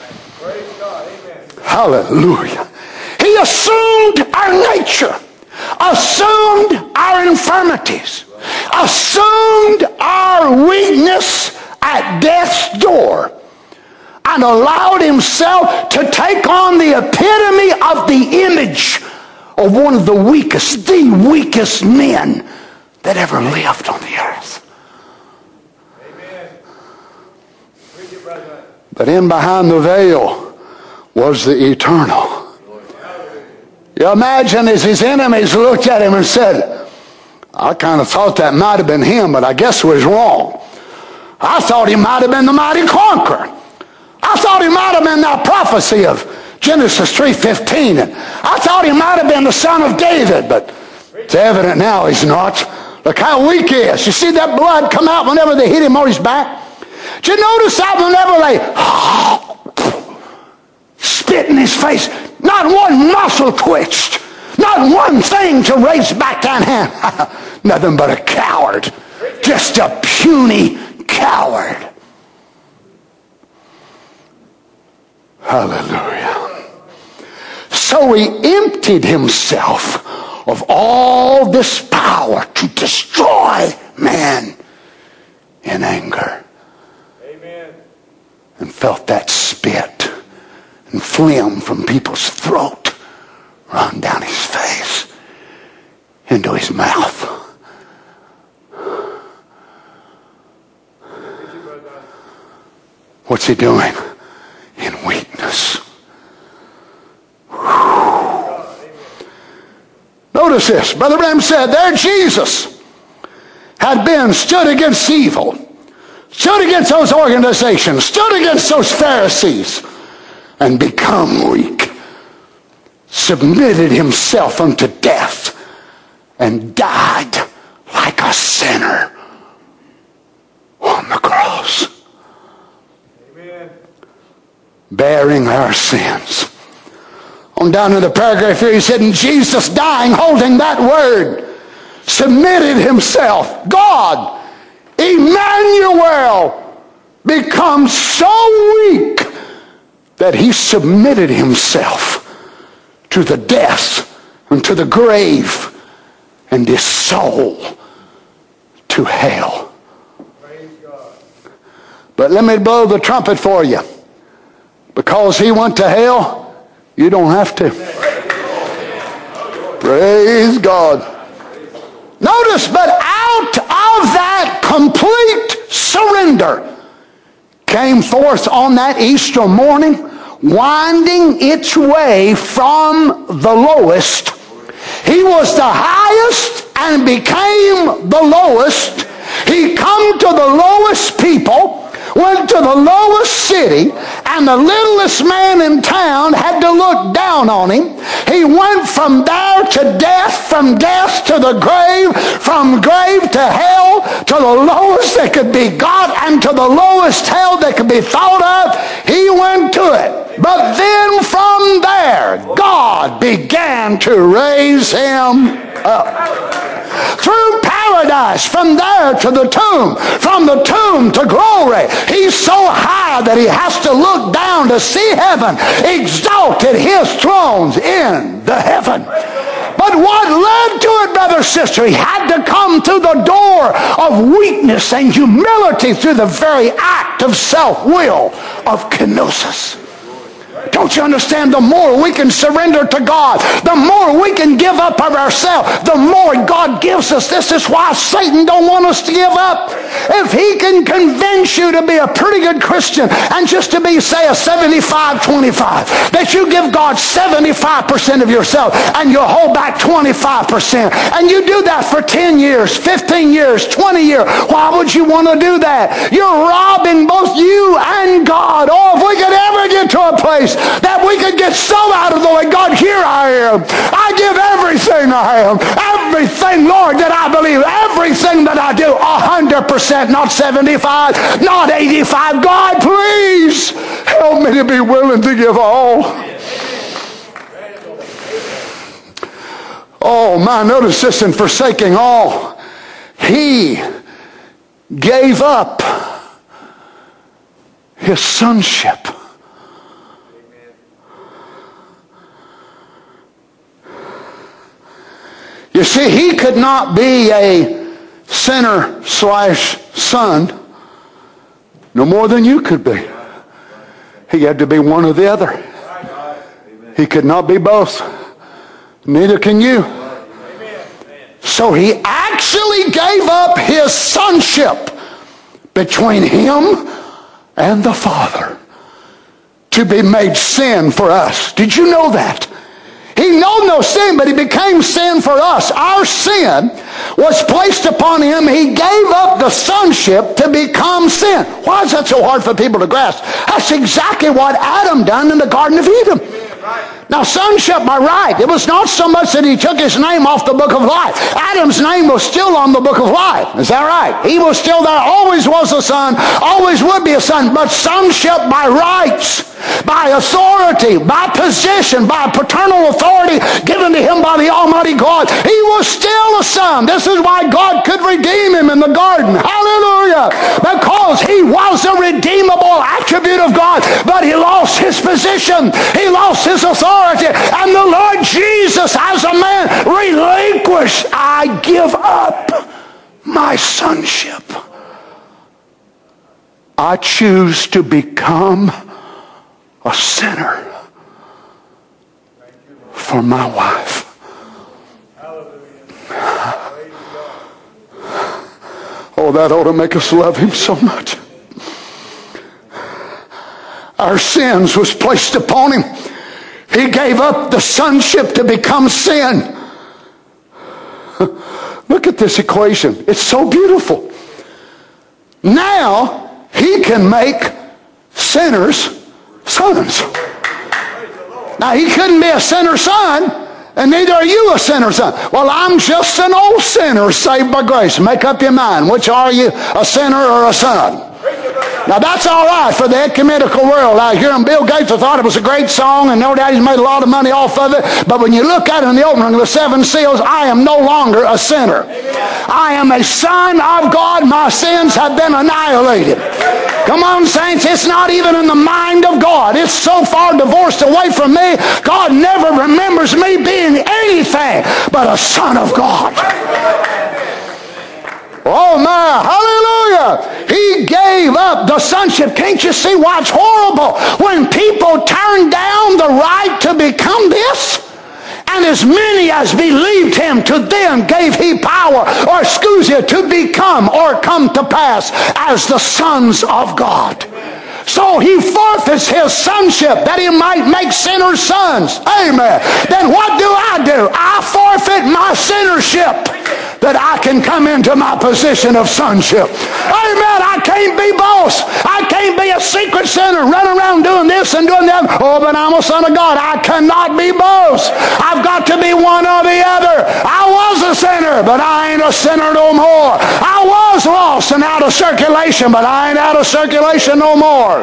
Hallelujah. He assumed our nature, assumed our infirmities, assumed our weakness at death's door, and allowed himself to take on the epitome of the image of one of the weakest, the weakest men that ever lived on the earth. Amen. But in behind the veil was the eternal. You imagine as his enemies looked at him and said, I kind of thought that might have been him, but I guess was wrong. I thought he might have been the mighty conqueror. I thought he might have been that prophecy of Genesis three fifteen. And I thought he might have been the son of David, but it's evident now he's not. Look how weak he is. You see that blood come out whenever they hit him on his back? Did you notice that whenever they spit in his face, not one muscle twitched, not one thing to raise back that hand. Nothing but a coward. Just a puny coward. Hallelujah. So he emptied himself of all this power to destroy man in anger. Amen. And felt that spit and phlegm from people's throat run down his face into his mouth. What's he doing? In weakness. Notice Notice this. Brother Branham said, there Jesus had been, stood against evil, stood against those organizations, stood against those Pharisees, and become weak, submitted himself unto death, and died like a sinner on the cross. Amen. Bearing our sins. On down to the paragraph here, he said, and Jesus dying, holding that word, submitted himself. God, Emmanuel, becomes so weak that he submitted himself to the death and to the grave and his soul to hell. Praise God. But let me blow the trumpet for you. Because he went to hell, you don't have to. Praise God. Notice, but out of that complete surrender came forth on that Easter morning, winding its way from the lowest. He was the highest and became the lowest. He come to the lowest people, went to the lowest city, and the littlest man in town had to look down on him. He went from there to death, from death to the grave, from grave to hell, to the lowest that could be got, and to the lowest hell that could be thought of. He went to it. But then from there, God began to raise him up. Through paradise, from there to the tomb, from the tomb to glory. He's so high that he has to look down to see heaven, exalted his thrones in the heaven. But what led to it, brother, sister? He had to come through the door of weakness and humility, through the very act of self-will of kenosis. Don't you understand? The more we can surrender to God, the more we can give up of ourselves, the more God gives us. This is why Satan don't want us to give up. If he can convince you to be a pretty good Christian and just to be, say, a seventy-five twenty-five, that you give God seventy-five percent of yourself and you hold back twenty-five percent, and you do that for ten years, fifteen years, twenty years, why would you want to do that? You're robbing both you and God. Oh, if we could ever get to a place that we could get so out of the way, God, here I am. I give everything I am. Everything, Lord, that I believe. Everything that I do. A hundred percent, not seventy-five, not eighty-five. God, please help me to be willing to give all. Oh, my, notice this, in forsaking all, he gave up his sonship. You see, he could not be a sinner slash son no more than you could be. He had to be one or the other. He could not be both. Neither can you. So he actually gave up his sonship between him and the Father to be made sin for us. Did you know that? He knew no sin, but he became sin for us. Our sin was placed upon him. He gave up the sonship to become sin. Why is that so hard for people to grasp? That's exactly what Adam done in the Garden of Eden. Now, sonship by right, it was not so much that he took his name off the book of life. Adam's name was still on the book of life. Is that right? He was still there, always was a son, always would be a son. But sonship by rights, by authority, by position, by paternal authority given to him by the Almighty God, he was still a son. This is why God could redeem him in the garden. Hallelujah! Because he was a redeemable attribute of God, but he lost his position. He lost his authority. And the Lord Jesus, as a man, relinquished. I give up my sonship. I choose to become a sinner for my wife. Oh, that ought to make us love him so much. Our sins was placed upon him. He gave up the sonship to become sin. this equation. It's so beautiful. Now, he can make sinners sons. Now, he couldn't be a sinner son, and neither are you a sinner son. Well, I'm just an old sinner saved by grace. Make up your mind. Which are you, a sinner or a son? Now, that's all right for the ecumenical world out here. And Bill Gates thought it was a great song, and no doubt he's made a lot of money off of it. But when you look at it in the opening of the seven seals, I am no longer a sinner. I am a son of God. My sins have been annihilated. Come on, saints. It's not even in the mind of God. It's so far divorced away from me, God never remembers me being anything but a son of God. Oh my, hallelujah. He gave up the sonship. Can't you see why it's horrible when people turn down the right to become this? And as many as believed him, to them gave he power, or excuse you, to become or come to pass as the sons of God. So he forfeits his sonship that he might make sinners sons. Amen. Then what do I do? I forfeit my sinnership that I can come into my position of sonship. Amen. I can't be boss. I can't be a secret sinner running around doing this and doing that. Oh, but I'm a son of God. I cannot be boss. I've got to be one or the other. I was a sinner, but I ain't a sinner no more. I was lost and out of circulation, but I ain't out of circulation no more.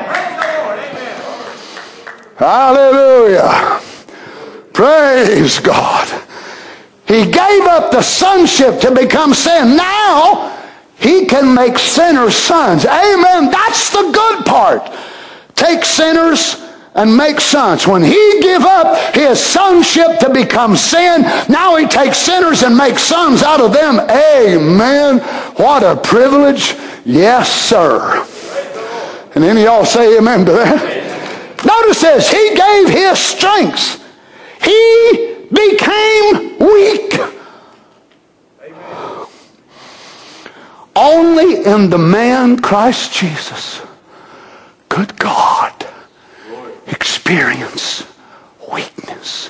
Hallelujah. Praise God. He gave up the sonship to become sin. Now, he can make sinners sons. Amen. That's the good part. Take sinners and make sons. When he gave up his sonship to become sin, now he takes sinners and makes sons out of them. Amen. What a privilege. Yes, sir. And any of y'all say amen to that? Notice this. He gave his strength. He became weak. Amen. Only in the man Christ Jesus could God experience weakness.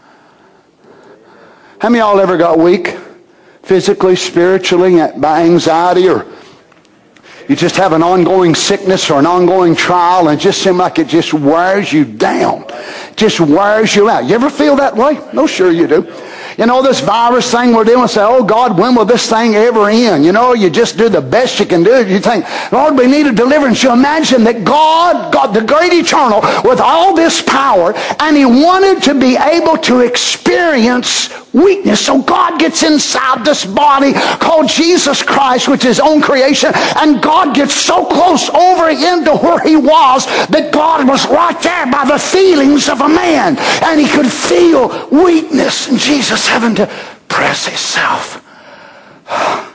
How many of y'all ever got weak? Physically, spiritually, by anxiety, or you just have an ongoing sickness or an ongoing trial and it just seems like it just wears you down. Just wears you out. You ever feel that way? No, sure you do. You know, this virus thing we're doing, say, oh God, when will this thing ever end? You know, you just do the best you can do. You think, Lord, we need a deliverance. You imagine that God, God, the great eternal, with all this power, and he wanted to be able to experience weakness. So God gets inside this body called Jesus Christ, which is his own creation, and God gets so close over into where he was that God was right there by the feelings of a man, and he could feel weakness, and Jesus having to press himself. Oh,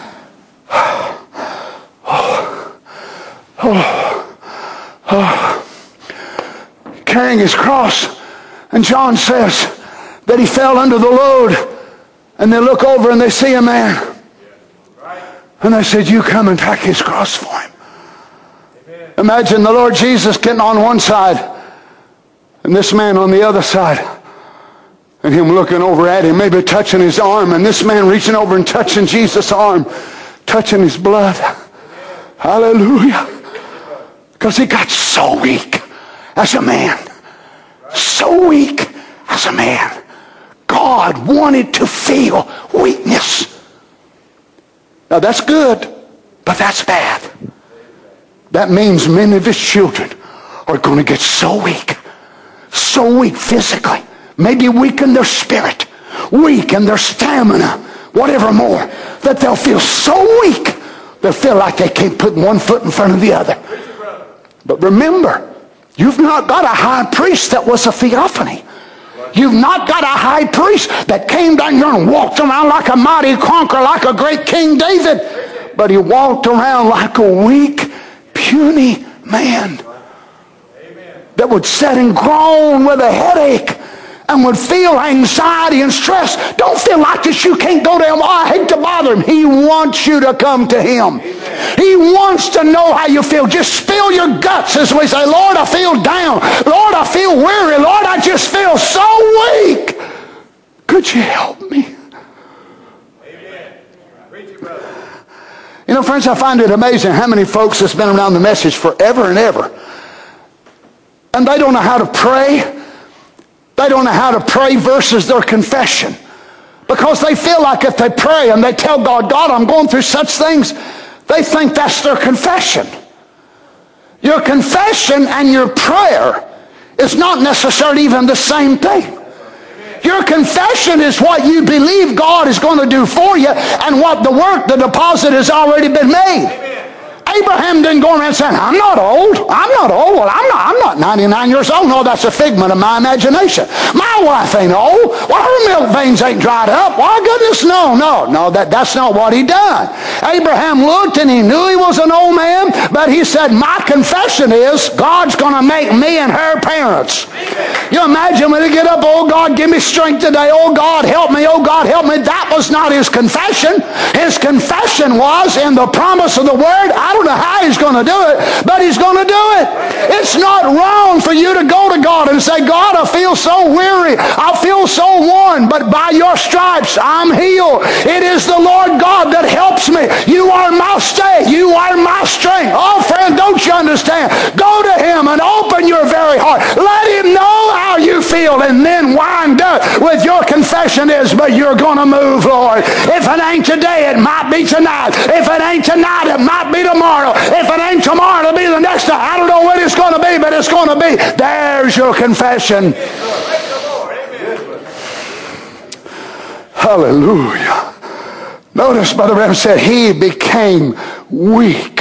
oh, oh. Carrying his cross, and John says that he fell under the load, and they look over and they see a man, and they said, you come and take his cross for him. Amen. Imagine the Lord Jesus getting on one side and this man on the other side, and him looking over at him, maybe touching his arm, and this man reaching over and touching Jesus' arm, touching his blood. Amen. Hallelujah. Because he got so weak as a man. So weak as a man. God wanted to feel weakness. Now that's good, but that's bad. That means many of his children are going to get so weak, so weak physically, maybe weak in their spirit, weak in their stamina, whatever more, that they'll feel so weak, they'll feel like they can't put one foot in front of the other. But remember, you've not got a high priest that was a theophany. You've not got a high priest that came down here and walked around like a mighty conqueror, like a great King David. But he walked around like a weak, puny man that would sit and groan with a headache and would feel anxiety and stress. Don't feel like this. You can't go to him. Oh, I hate to bother him. He wants you to come to him. Amen. He wants to know how you feel. Just spill your guts as we say, Lord, I feel down. Lord, I feel weary. Lord, I just feel so weak. Could you help me? Amen. You know, friends, I find it amazing how many folks that's been around the message forever and ever, and they don't know how to pray. They don't know how to pray versus their confession. Because they feel like if they pray and they tell God, God, I'm going through such things, they think that's their confession. Your confession and your prayer is not necessarily even the same thing. Your confession is what you believe God is going to do for you and what the work, the deposit has already been made. Abraham didn't go around saying, I'm not old. I'm not old. Well, I'm not, I'm not ninety-nine years old. No, that's a figment of my imagination. My wife ain't old. Well, her milk veins ain't dried up. Why, goodness, no, no. No, that, that's not what he done. Abraham looked and he knew he was an old man, but he said, my confession is God's going to make me and her parents. You imagine when he get up, oh, God, give me strength today. Oh, God, help me. Oh, God, help me. That was not his confession. His confession was in the promise of the word. I don't know how he's going to do it, but he's going to do it. It's not wrong for you to go to God and say, God, I feel so weary. I feel so worn, but by your stripes I'm healed. It is the Lord God that helps me. You are my stay. You are my strength. Oh, friend, don't you understand? Go to him and open your very heart. Let him know how you feel, and then wind up with your confession is, but you're going to move, Lord. If it ain't today, it might be tonight. If it ain't tonight, it might be tomorrow. If it ain't tomorrow, it'll be the next time. I don't know when it's going to be, but it's going to be. There's your confession. Hallelujah. Notice Brother Branham said he became weak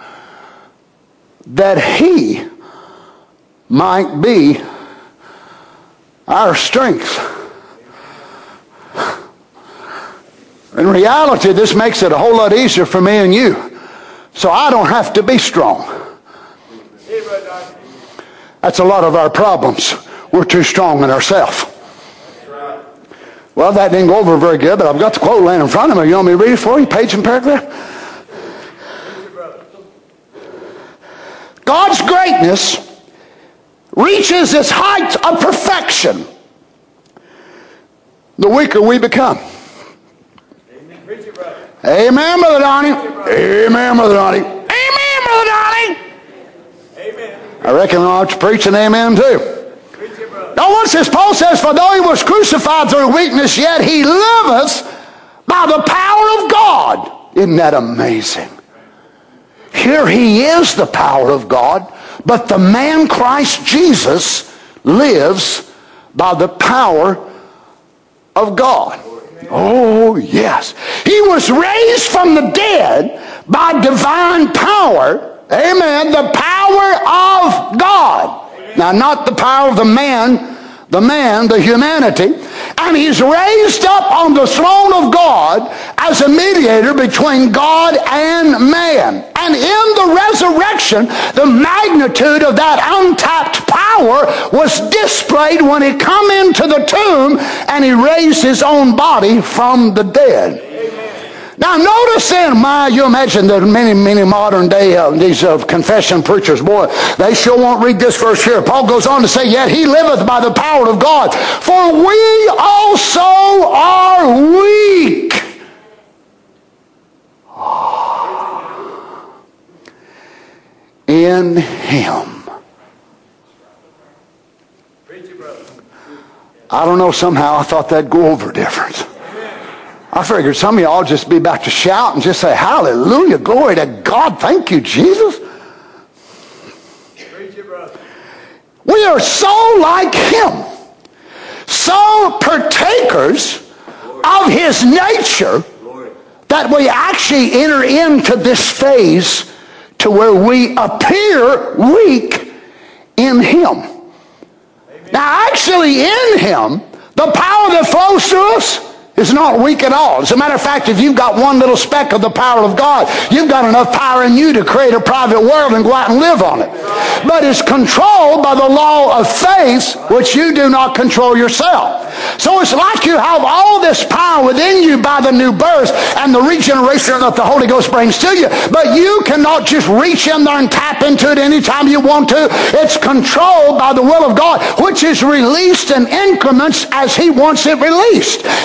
that he might be our strength. In reality, this makes it a whole lot easier for me and you. So I don't have to be strong. That's a lot of our problems. We're too strong in ourselves. Well, that didn't go over very good, but I've got the quote laying in front of me. You want me to read it for you? Page and paragraph? God's greatness reaches its height of perfection the weaker we become. Amen, Brother Donnie. Amen, Brother Donnie. Amen, Brother Donnie. Amen. I reckon I ought to preach an amen too. Now once this Paul says, for though he was crucified through weakness, yet he liveth by the power of God. Isn't that amazing? Here he is the power of God, but the man Christ Jesus lives by the power of God. Oh, yes. He was raised from the dead by divine power. Amen. The power of God. Now, not the power of the man, the man, the humanity. And he's raised up on the throne of God as a mediator between God and man. And in the resurrection, the magnitude of that untapped power was displayed when he come into the tomb and he raised his own body from the dead. Now notice then, my, you imagine that many, many modern day, uh, these uh, confession preachers, boy, they sure won't read this verse here. Paul goes on to say, yet he liveth by the power of God. For we also are weak. In him. I don't know, somehow I thought that'd go over different. I figured some of y'all just be about to shout and just say, hallelujah, glory to God, thank you, Jesus. We are so like him, so partakers of his nature, that we actually enter into this phase to where we appear weak in him. Now actually in him, the power that flows through us is not weak at all. As a matter of fact, if you've got one little speck of the power of God, you've got enough power in you to create a private world and go out and live on it. But it's controlled by the law of faith, which you do not control yourself. So it's like you have all this power within you by the new birth and the regeneration that the Holy Ghost brings to you. But you cannot just reach in there and tap into it anytime you want to. It's controlled by the will of God, which is released in increments as he wants it released. And a lot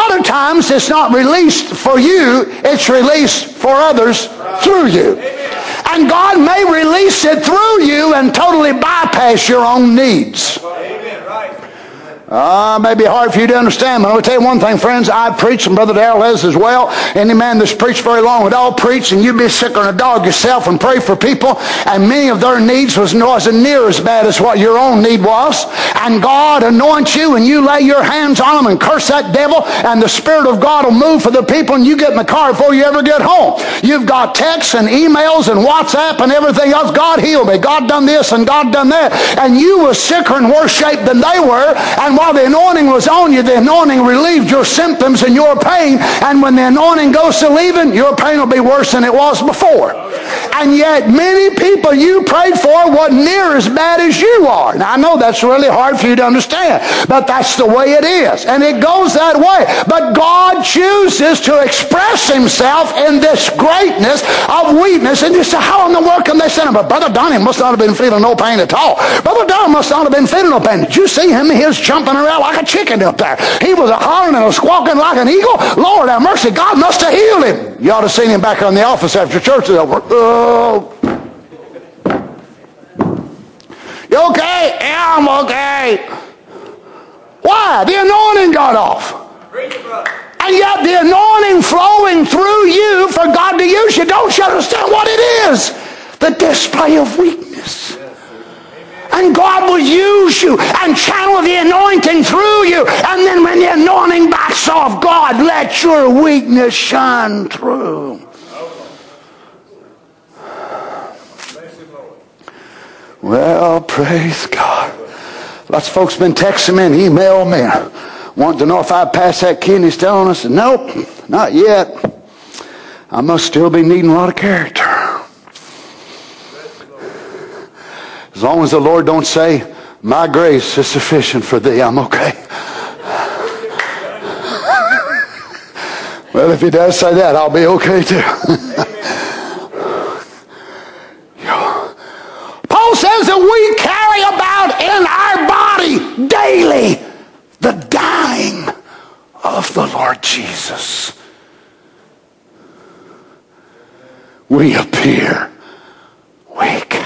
lot of times it's not released for you, it's released for others through you. And God may release it through you and totally bypass your own needs. Ah, uh, may be hard for you to understand, but I'll tell you one thing, friends. I preach, and Brother Darrell has as well. Any man that's preached very long would all preach, and you'd be sick on a dog yourself and pray for people, and many of their needs was, wasn't near as bad as what your own need was. And God anoints you, and you lay your hands on them and curse that devil, and the Spirit of God will move for the people, and you get in the car before you ever get home. You've got texts and emails and WhatsApp and everything else. God healed me. God done this and God done that. And you were sicker and worse shape than they were, and while the anointing was on you, the anointing relieved your symptoms and your pain, and when the anointing goes to leaving, your pain will be worse than it was before. And yet many people you prayed for wasn't near as bad as you are. Now I know that's really hard for you to understand, but that's the way it is, and it goes that way. But God chooses to express himself in this greatness of weakness. And you say, how in the world can they send him? But Brother Donnie must not have been feeling no pain at all. Brother Donnie must not have been feeling no pain. Did you see him? He was jumping around like a chicken up there. He was a hollering and a squawking like an eagle. Lord have mercy, God must have healed him. You ought to have seen him back in the office after church is over. Oh. You okay? Yeah, I'm okay. Why? The anointing got off. And yet the anointing flowing through you for God to use you, don't you understand what it is? The display of weakness. And God will use you and channel the anointing through you. And then when the anointing backs off, God, let your weakness shine through. Well, praise God. Lots of folks been texting me and emailing me, wanting to know if I'd pass that kidney stone. I said, nope, not yet. I must still be needing a lot of character. As long as the Lord don't say, my grace is sufficient for thee, I'm okay. Well, if he does say that, I'll be okay too. Paul says that we carry about in our body daily the dying of the Lord Jesus. We appear weak.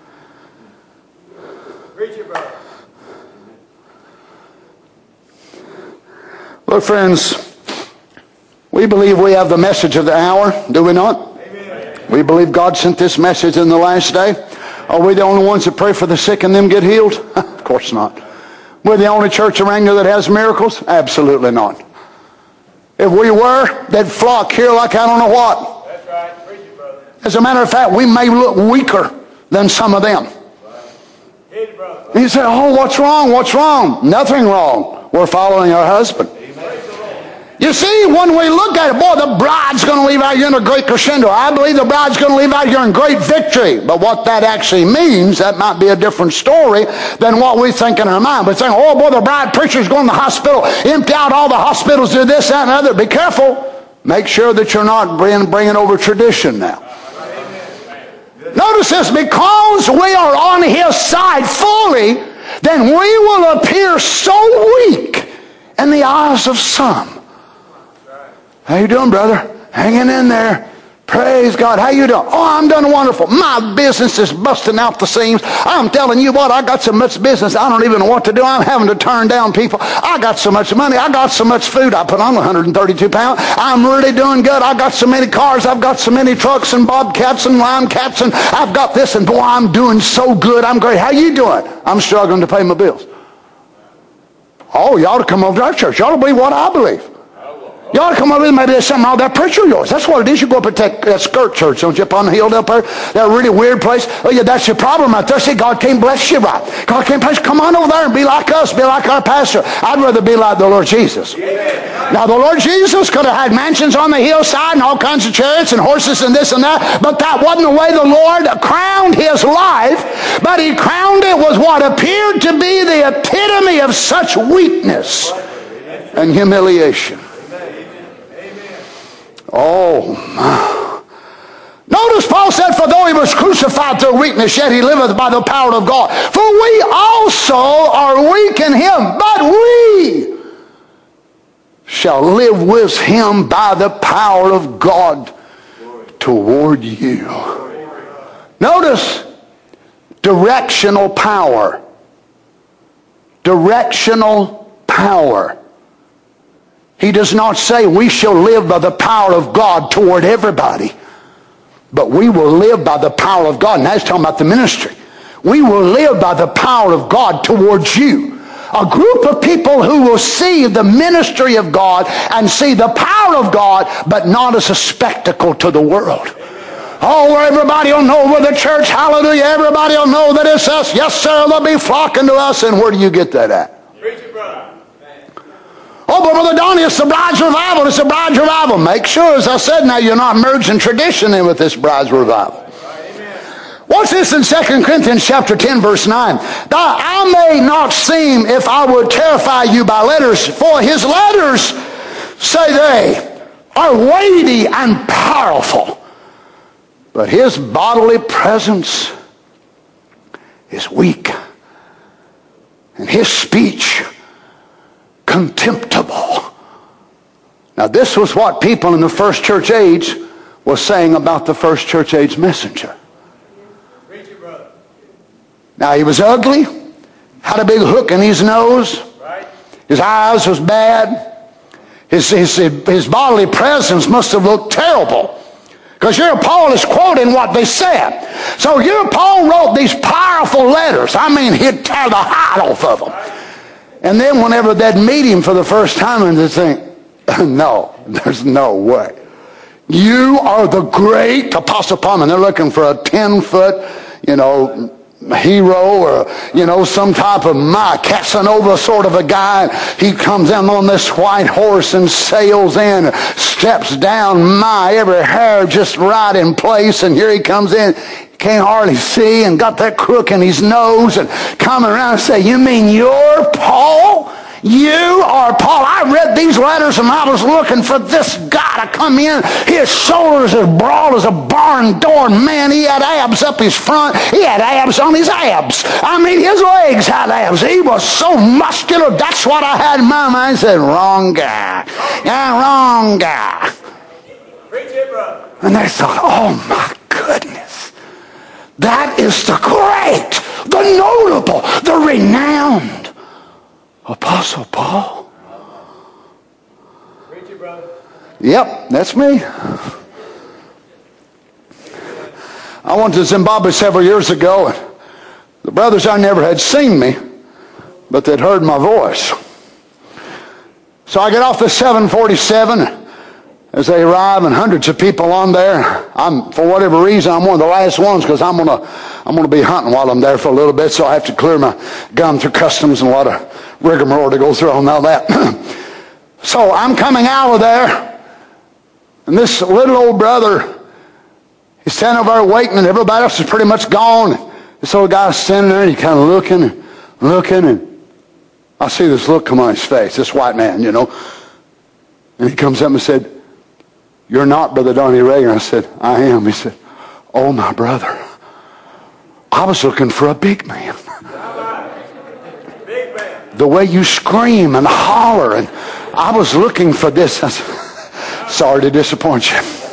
Look, friends, we believe we have the message of the hour, do we not? Amen. We believe God sent this message in the last day. Are we the only ones that pray for the sick and them get healed? Of course not. We're the only church around here that has miracles? Absolutely not. If we were, they'd flock here like I don't know what. That's right. Preach it, brother. As a matter of fact, we may look weaker than some of them. Right. Brother. You say, oh, what's wrong? What's wrong? Nothing wrong. We're following our husband. You see, when we look at it, boy, the bride's going to leave out here in a great crescendo. I believe the bride's going to leave out here in great victory. But what that actually means, that might be a different story than what we think in our mind. But saying, oh, boy, the bride preacher's going to the hospital, empty out all the hospitals, do this, that, and other. Be careful. Make sure that you're not bringing, bringing over tradition now. Notice this, because we are on his side fully, then we will appear so weak in the eyes of some. How you doing, brother? Hanging in there. Praise God. How you doing? Oh, I'm doing wonderful. My business is busting out the seams. I'm telling you what, I got so much business, I don't even know what to do. I'm having to turn down people. I got so much money. I got so much food. I put on one hundred thirty-two pounds. I'm really doing good. I got so many cars. I've got so many trucks and bobcats and lime cats, and I've got this, and boy, I'm doing so good. I'm great. How you doing? I'm struggling to pay my bills. Oh, you ought to come over to our church. You ought to believe what I believe. You ought to come over and maybe there's something wrong with that preacher of yours. That's what it is. You go up and take that skirt church, don't you, up on the hill up there? That really weird place. Oh, yeah, that's your problem right there. See, God can't bless you right. God can't bless you. Come on over there and be like us. Be like our pastor. I'd rather be like the Lord Jesus. Amen. Now, the Lord Jesus could have had mansions on the hillside and all kinds of chariots and horses and this and that, but that wasn't the way the Lord crowned his life. But he crowned it with what appeared to be the epitome of such weakness and humiliation. Oh, my. Notice Paul said, for though he was crucified through weakness, yet he liveth by the power of God. For we also are weak in him, but we shall live with him by the power of God toward you. Notice, directional power. Directional power. He does not say we shall live by the power of God toward everybody, but we will live by the power of God. And that's talking about the ministry. We will live by the power of God towards you. A group of people who will see the ministry of God and see the power of God, but not as a spectacle to the world. Oh, where everybody will know we're the church, hallelujah, everybody will know that it's us. Yes, sir, they'll be flocking to us. And where do you get that at? Preach it, brother. Oh, but Brother Donnie, it's the bride's revival. It's the bride's revival. Make sure, as I said, now you're not merging tradition in with this bride's revival. What's this in Second Corinthians chapter ten, verse nine? That I may not seem, if I would terrify you by letters, for his letters, say they, are weighty and powerful. But his bodily presence is weak, and his speech contemptible. Now this was what people in the first church age were saying about the first church age messenger. Now he was ugly, had a big hook in his nose, his eyes was bad, his, his, his bodily presence must have looked terrible. Because here Paul is quoting what they said. So here Paul wrote these powerful letters. I mean, he'd tear the hide off of them. And then whenever they'd meet him for the first time, and they'd think, no, there's no way. You are the great Apostle Paul. And they're looking for a ten-foot, you know, hero, or you know, some type of my Casanova sort of a guy. He comes in on this white horse and sails in, steps down, my every hair just right in place, and here he comes in, can't hardly see, and got that crook in his nose, and coming around and say, you mean you're Paul? You are Paul. I read these letters and I was looking for this guy to come in. His shoulders as broad as a barn door. Man, he had abs up his front. He had abs on his abs. I mean, his legs had abs. He was so muscular. That's what I had in my mind. I said, wrong guy. Yeah, wrong guy. And they thought, oh my goodness. That is the great, the notable, the renowned Apostle Paul. Preach it, brother. Yep, that's me. I went to Zimbabwe several years ago, and the brothers I never had seen me, but they'd heard my voice. So I get off the seven forty-seven as they arrive, and hundreds of people on there. I'm, for whatever reason, I'm one of the last ones because I'm gonna, I'm gonna be hunting while I'm there for a little bit, so I have to clear my gun through customs and a lot of rigmarole to go through and all that. So I'm coming out of there, and this little old brother, he's standing over there waiting, and everybody else is pretty much gone. This old guy's standing there, and he's kind of looking and looking, and I see this look come on his face, this white man, you know. And he comes up and said, you're not Brother Donnie Reagan. I said, I am. He said, oh, my brother, I was looking for a big man. Big man. The way you scream and holler, and I was looking for this. I said, sorry to disappoint you.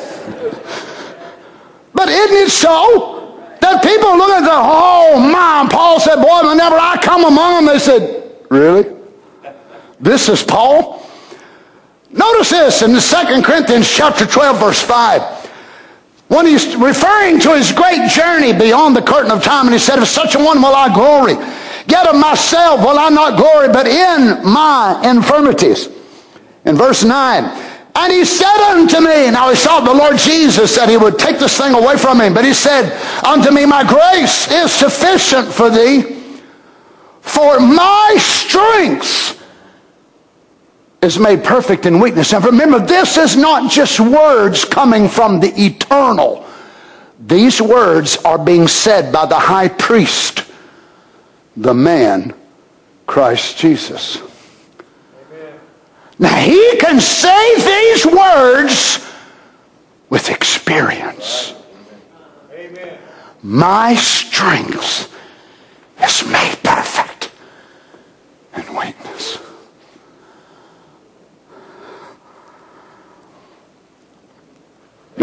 But isn't it so that people look at the, oh, my, Paul said, boy, whenever I come among them, they said, really? This is Paul? Notice this in the Second Corinthians chapter twelve, verse five. When he's referring to his great journey beyond the curtain of time, and he said, of such a one will I glory. Yet of myself will I not glory, but in my infirmities. In verse nine, and he said unto me, now he saw the Lord Jesus that he would take this thing away from him, but he said unto me, my grace is sufficient for thee, for my strength is made perfect in weakness. And remember, this is not just words coming from the eternal. These words are being said by the high priest, the man, Christ Jesus. Amen. Now, he can say these words with experience. Amen. My strength is made perfect in weakness.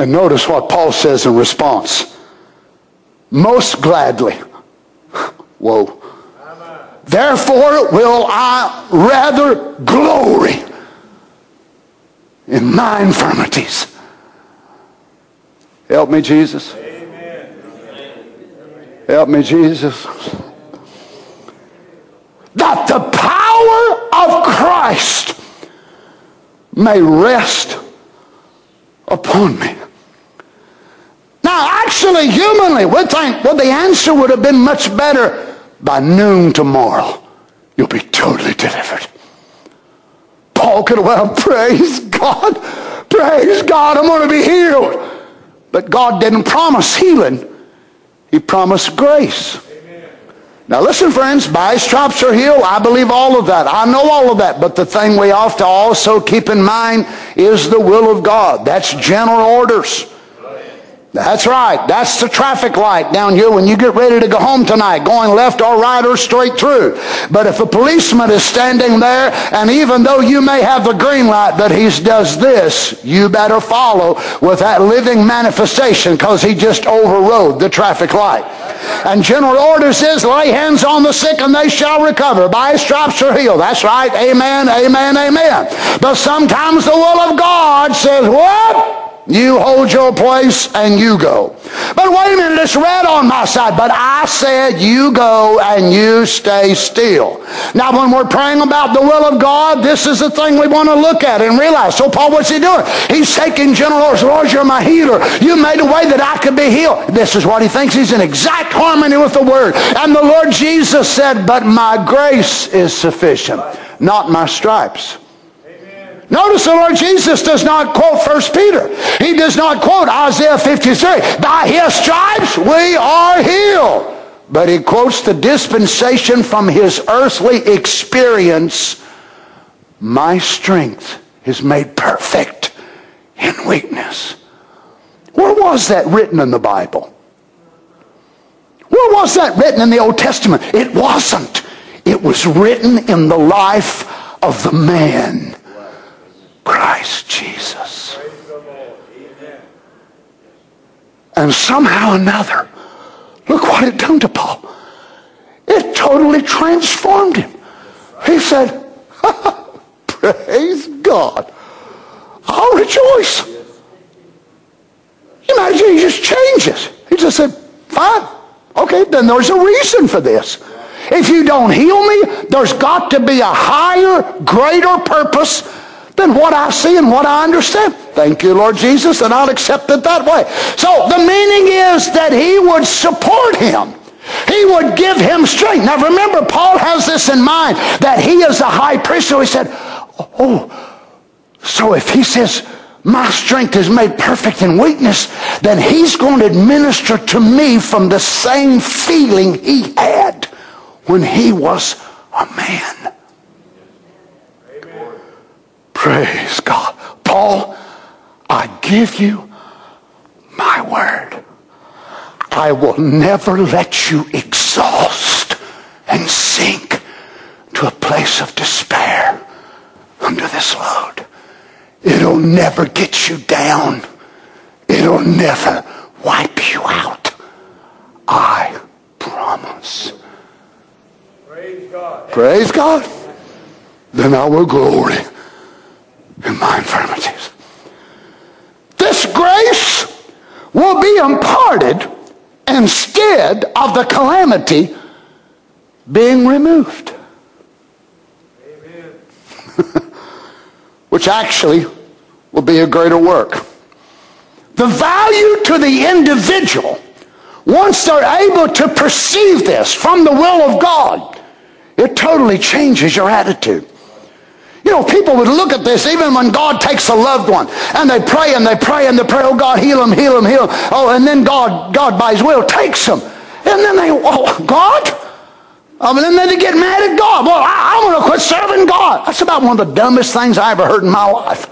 And notice what Paul says in response. Most gladly. Whoa. Therefore will I rather glory in my infirmities. Help me, Jesus. Help me, Jesus. That the power of Christ may rest upon me. Now, actually, humanly, we think, well, the answer would have been much better. By noon tomorrow, you'll be totally delivered. Paul could have went, praise God, praise God, I'm going to be healed. But God didn't promise healing. He promised grace. Amen. Now listen, friends, by His stripes are healed. I believe all of that. I know all of that. But the thing we have to also keep in mind is the will of God. That's general orders. That's right. That's the traffic light down here when you get ready to go home tonight, going left or right or straight through. But if a policeman is standing there, and even though you may have the green light, but he does this, you better follow with that living manifestation, because he just overrode the traffic light. And general orders is, lay hands on the sick and they shall recover. By His stripes are healed. That's right. Amen, amen, amen. But sometimes the will of God says, what? You hold your place and you go. But wait a minute, it's red on my side. But I said you go and you stay still. Now when we're praying about the will of God, this is the thing we want to look at and realize. So Paul, what's he doing? He's taking general orders. Lord, you're my healer. You made a way that I could be healed. This is what he thinks. He's in exact harmony with the Word. And the Lord Jesus said, but my grace is sufficient, not my stripes. Notice the Lord Jesus does not quote First Peter. He does not quote Isaiah fifty-three. By His stripes we are healed. But he quotes the dispensation from his earthly experience. My strength is made perfect in weakness. Where was that written in the Bible? Where was that written in the Old Testament? It wasn't. It was written in the life of the man, Christ Jesus. And somehow or another, look what it done to Paul. It totally transformed him. He said, praise God. I'll rejoice. Imagine he just changes. He just said, fine. Okay, then there's a reason for this. If you don't heal me, there's got to be a higher, greater purpose than what I see and what I understand. Thank you, Lord Jesus, and I'll accept it that way. So the meaning is that He would support him. He would give him strength. Now remember, Paul has this in mind, that he is a high priest. So he said, oh, so if he says, my strength is made perfect in weakness, then He's going to administer to me from the same feeling He had when He was a man. Amen. Praise God. Paul, I give you my word. I will never let you exhaust and sink to a place of despair under this load. It'll never get you down. It'll never wipe you out. I promise. Praise God. Praise God. Then I will glory in my infirmities. This grace will be imparted instead of the calamity being removed. Amen. Which actually will be a greater work. The value to the individual, once they're able to perceive this from the will of God, it totally changes your attitude. You know, people would look at this even when God takes a loved one and they pray and they pray and they pray, oh God, heal him, heal him, heal him. Oh, and then God, God by His will takes him. And then they, oh, God? Um, and then they get mad at God. Well, I, I'm going to quit serving God. That's about one of the dumbest things I ever heard in my life.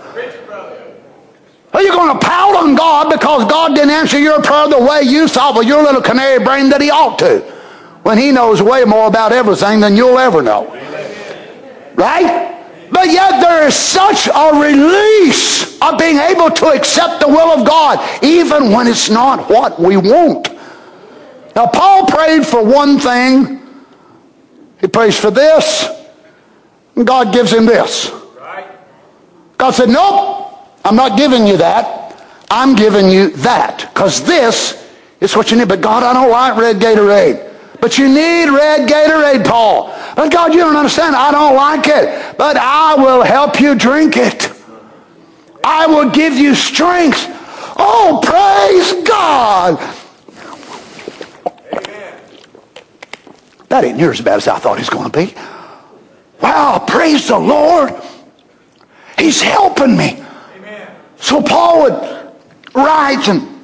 Are you going to pout on God because God didn't answer your prayer the way you thought with your little canary brain that He ought to, when He knows way more about everything than you'll ever know? Right? But yet there is such a release of being able to accept the will of God, even when it's not what we want. Now, Paul prayed for one thing. He prays for this, and God gives him this. God said, nope, I'm not giving you that. I'm giving you that, because this is what you need. But God, I don't like red Gatorade. But you need red Gatorade, Paul. But God, you don't understand. I don't like it. But I will help you drink it. I will give you strength. Oh, praise God. Amen. That ain't near as bad as I thought he was going to be. Wow, praise the Lord. He's helping me. Amen. So Paul would write, and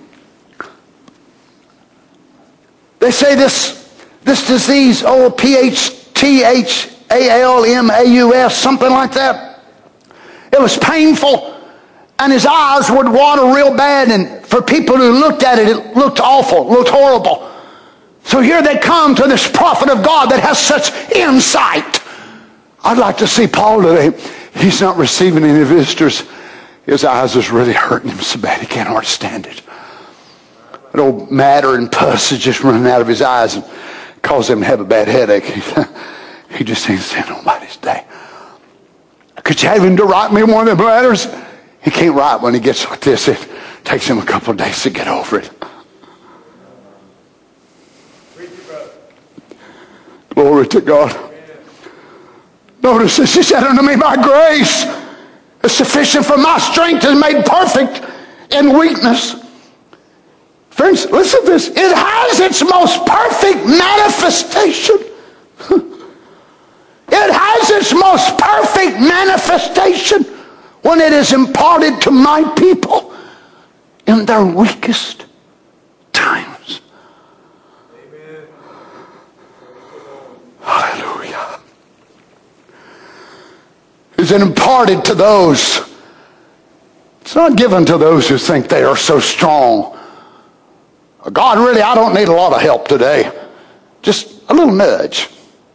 they say this This disease, oh, P H T H A L M A U S, something like that. It was painful, and his eyes would water real bad, and for people who looked at it, it looked awful, looked horrible. So here they come to this prophet of God that has such insight. I'd like to see Paul today. He's not receiving any visitors. His eyes is really hurting him so bad he can't hardly stand it. That old matter and pus is just running out of his eyes and cause him to have a bad headache. He just ain't seen nobody's day. Could you have him to write me one of them letters? He can't write when he gets like this. It takes him a couple of days to get over it. Glory to God. Notice this. He said unto me, my grace is sufficient, for my strength is made perfect in weakness. Friends, listen to this. It has its most perfect manifestation. It has its most perfect manifestation when it is imparted to my people in their weakest times. Amen. Hallelujah. Is it imparted to those? It's not given to those who think they are so strong. God, really, I don't need a lot of help today. Just a little nudge.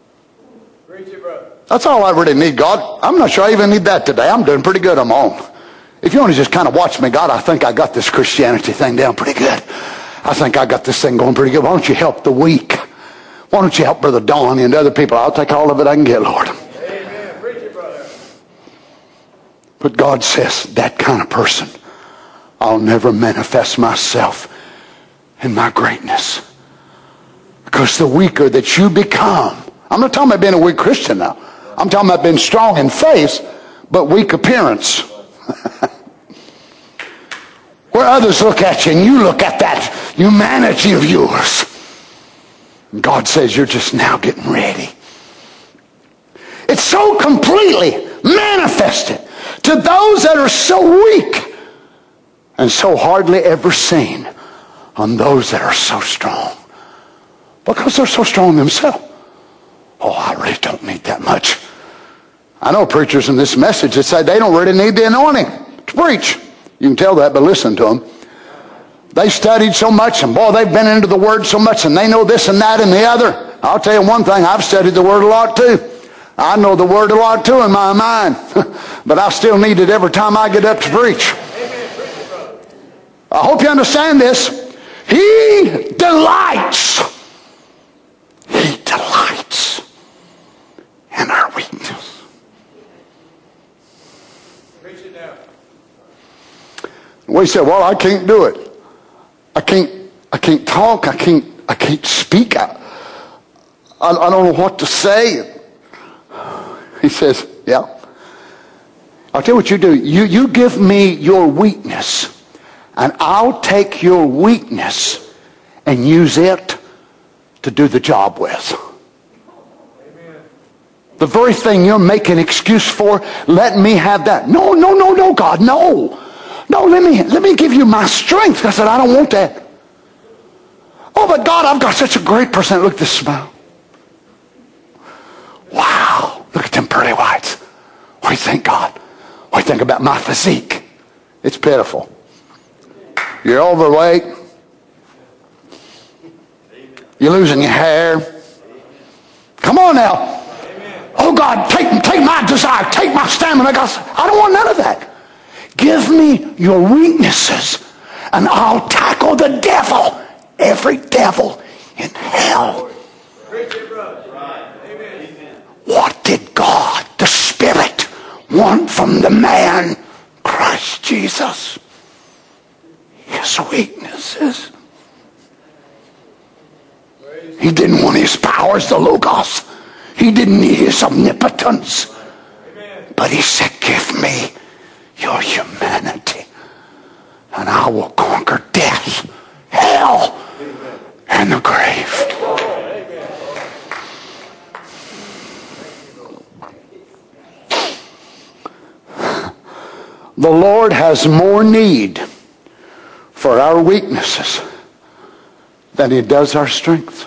That's all I really need, God. I'm not sure I even need that today. I'm doing pretty good on my own. If you want to just kind of watch me, God, I think I got this Christianity thing down pretty good. I think I got this thing going pretty good. Why don't you help the weak? Why don't you help Brother Don and other people? I'll take all of it I can get, Lord. Amen. Preach it, brother. But God says, that kind of person, I'll never manifest myself in my greatness. Because the weaker that you become, I'm not talking about being a weak Christian now. I'm talking about being strong in faith, but weak appearance. Where others look at you and you look at that humanity of yours. And God says you're just now getting ready. It's so completely manifested to those that are so weak and so hardly ever seen on those that are so strong. Because they're so strong themselves. Oh, I really don't need that much. I know preachers in this message that say they don't really need the anointing to preach. You can tell that by listening to them. They studied so much, and boy, they've been into the Word so much, and they know this and that and the other. I'll tell you one thing, I've studied the Word a lot too. I know the Word a lot too in my mind. But I still need it every time I get up to preach. I hope you understand this. He delights. He delights in our weakness. Preach it now. We said, well, I can't do it. I can't I can't talk. I can't I can't speak. I, I, I don't know what to say. He says, yeah. I'll tell you what you do. You you give me your weakness, and I'll take your weakness and use it to do the job with. Amen. The very thing you're making excuse for, let me have that. No, no, no, no, God, no. No, let me let me give you my strength. I said, I don't want that. Oh, but God, I've got such a great person. Look at this smile. Wow. Look at them pearly whites. What do you think, God? What do you think about my physique? It's pitiful. You're overweight. You're losing your hair. Come on now. Oh God, take, take my desires. I take my stamina. God said, I don't want none of that. Give me your weaknesses, and I'll tackle the devil, every devil in hell. What did God, the Spirit, want from the man, Christ Jesus? His weaknesses. He didn't want his powers, the Logos. He didn't need his omnipotence. But he said, give me your humanity, and I will conquer death, hell, and the grave. The Lord has more need for our weaknesses than he does our strength.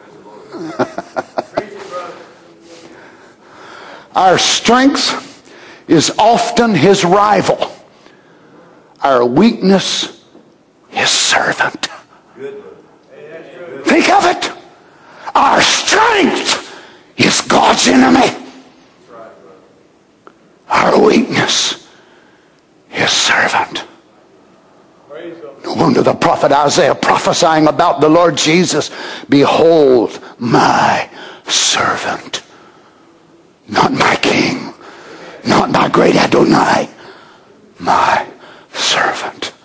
Our strength is often his rival. Our weakness, his servant. Think of it. Our strength is God's enemy. Our weakness, his servant. No wonder the prophet Isaiah prophesying about the Lord Jesus, behold my servant. Not my king, not my great Adonai, my servant.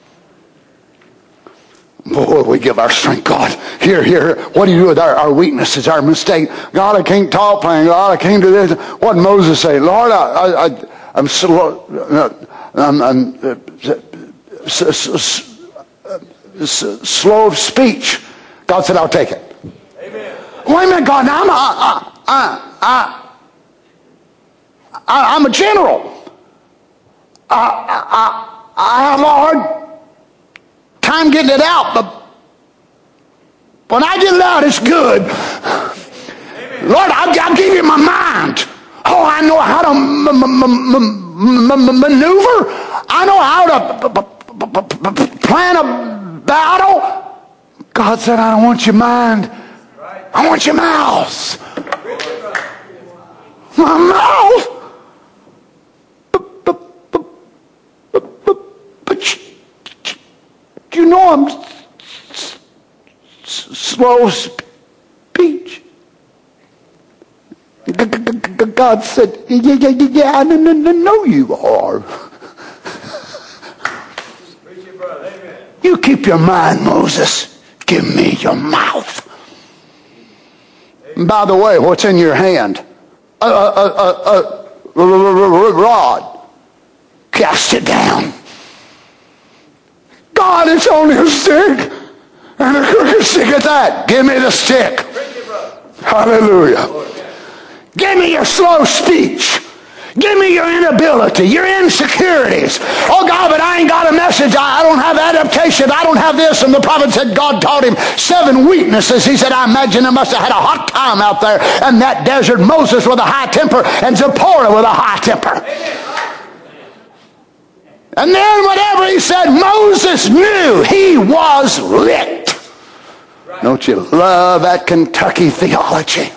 Boy, we give our strength, God. Here, here, what do you do with our, our weaknesses, our mistake? God, I can't talk plain. God, I can't do this. What did Moses say? Lord, I, I, I, I'm slow, I'm, I'm uh, s, s, s, slow of speech. God said, I'll take it. Amen. Wait a minute, God, now I'm, I, I, I, I, I'm a general. I, I, I have a hard time getting it out, but when I get it out, it's good. Amen. Lord, I'll, I'll give you my mind. Oh, I know how to m- m- m- m- maneuver. I know how to p- p- p- plan a battle. God said, I don't want your mind. I want your mouth. My mouth. You know I'm s- s- slow of speech. God said, yeah, yeah, yeah, yeah, I know you are. You keep your mind, Moses. Give me your mouth. And by the way, what's in your hand? A, a, a, a, a rod. Cast it down. God, it's only a stick, and a crooked stick at that. Give me the stick. Hallelujah. Give me your slow speech. Give me your inability, your insecurities. Oh God, but I ain't got a message. I, I don't have adaptation. I don't have this. And the prophet said God taught him seven weaknesses. He said, I imagine they must have had a hot time out there in that desert. Moses with a high temper and Zipporah with a high temper. And then whatever he said, Moses knew he was licked. Don't you love that Kentucky theology?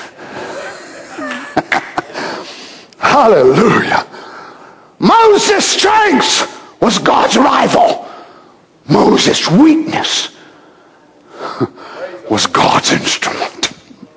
Hallelujah. Moses' strength was God's rival. Moses' weakness was God's instrument.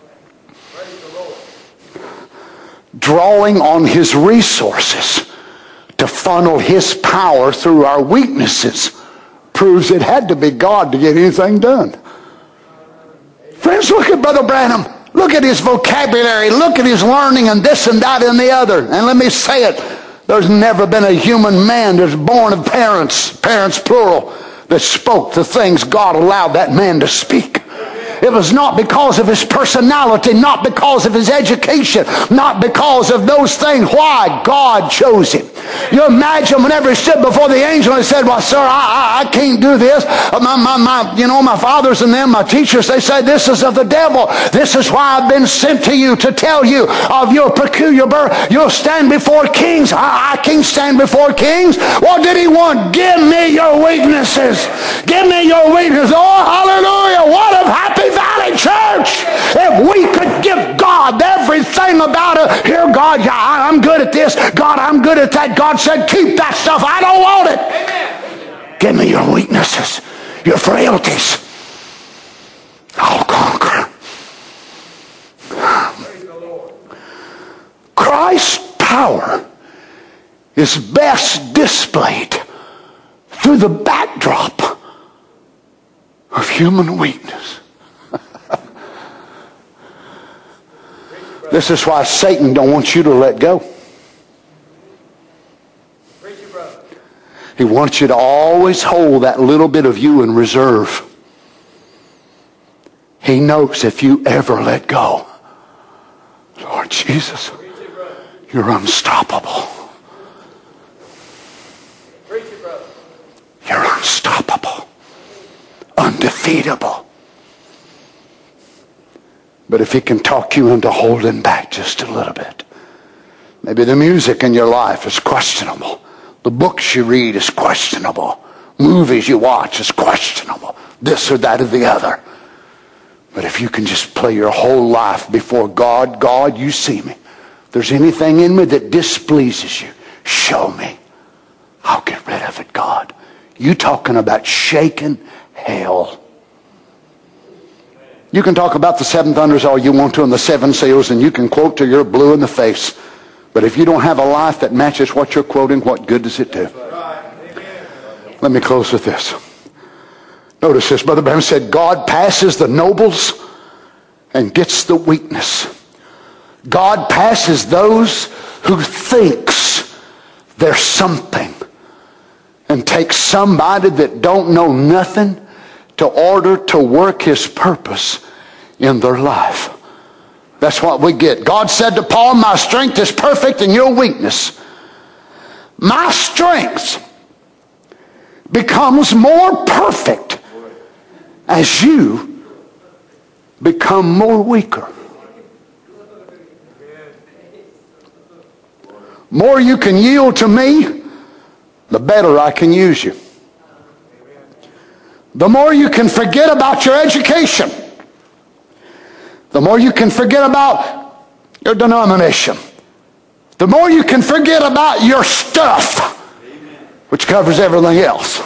Drawing on his resources to funnel his power through our weaknesses proves it had to be God to get anything done. Friends, look at Brother Branham. Look at his vocabulary. Look at his learning and this and that and the other. And let me say it. There's never been a human man that's born of parents, parents plural, that spoke the things God allowed that man to speak. It was not because of his personality, not because of his education, not because of those things. Why? God chose him. You imagine whenever he stood before the angel and said, well, sir, I, I, I can't do this. My, my, my, you know, my fathers and them, my teachers, they said, this is of the devil. This is why I've been sent to you to tell you of your peculiar birth. You'll stand before kings. I, I can't stand before kings. What did he want? Give me your weaknesses. Give me your weaknesses. Oh, hallelujah. What a happy Valley Church, if we could give God everything about it. Here, God, yeah, I'm good at at this. God, I'm good at that. God said, keep that stuff. I don't want it. Amen. Give me your weaknesses, your frailties. I'll conquer. Christ's power is best displayed through the backdrop of human weakness. This is why Satan don't want you to let go. He wants you to always hold that little bit of you in reserve. He knows if you ever let go, Lord Jesus, you're unstoppable. You're unstoppable, undefeatable. But if he can talk you into holding back just a little bit, maybe the music in your life is questionable. The books you read is questionable. Movies you watch is questionable. This or that or the other. But if you can just play your whole life before God, God, you see me. If there's anything in me that displeases you, show me. I'll get rid of it, God. You talking about shaking hell. You can talk about the seven thunders all you want to and the seven seals, and you can quote till you're blue in the face. But if you don't have a life that matches what you're quoting, what good does it do? Let me close with this. Notice this. Brother Branham said, God passes the nobles and gets the weakness. God passes those who thinks there's something and takes somebody that don't know nothing to order to work his purpose in their life. That's what we get. God said to Paul, my strength is perfect in your weakness. My strength becomes more perfect as you become more weaker. More you can yield to me, the better I can use you. The more you can forget about your education, the more you can forget about your denomination, the more you can forget about your stuff, which covers everything else,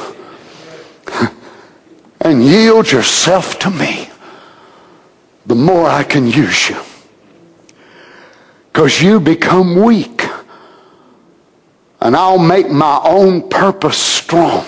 and yield yourself to me, the more I can use you. Because you become weak, and I'll make my own purpose strong.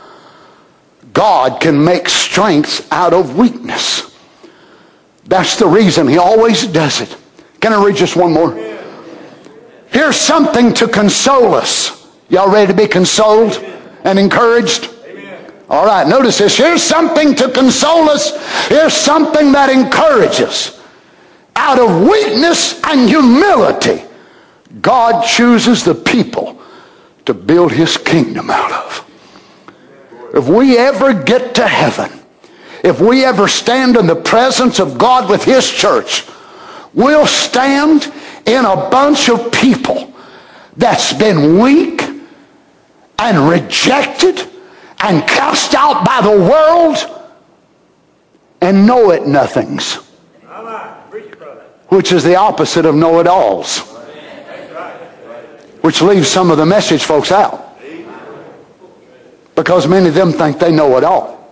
God can make strength out of weakness. That's the reason he always does it. Can I read just one more? Here's something to console us. Y'all ready to be consoled and encouraged? All right, notice this. Here's something to console us. Here's something that encourages. Out of weakness and humility, God chooses the people to build his kingdom out of. If we ever get to heaven, if we ever stand in the presence of God with his church, we'll stand in a bunch of people that's been weak and rejected and cast out by the world and know-it-nothings, which is the opposite of know-it-alls, which leaves some of the message folks out. Because many of them think they know it all.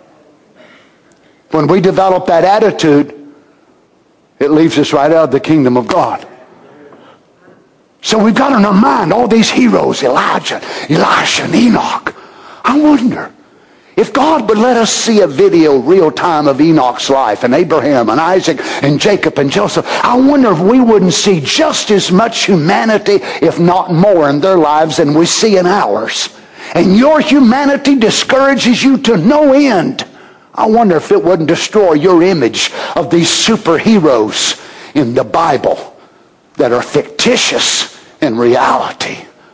When we develop that attitude, it leaves us right out of the kingdom of God. So we've got in our mind all these heroes, Elijah, Elisha, and Enoch. I wonder if God would let us see a video real time of Enoch's life, and Abraham and Isaac and Jacob and Joseph. I wonder if we wouldn't see just as much humanity, if not more, in their lives than we see in ours. And your humanity discourages you to no end. I wonder if it wouldn't destroy your image of these superheroes in the Bible that are fictitious in reality.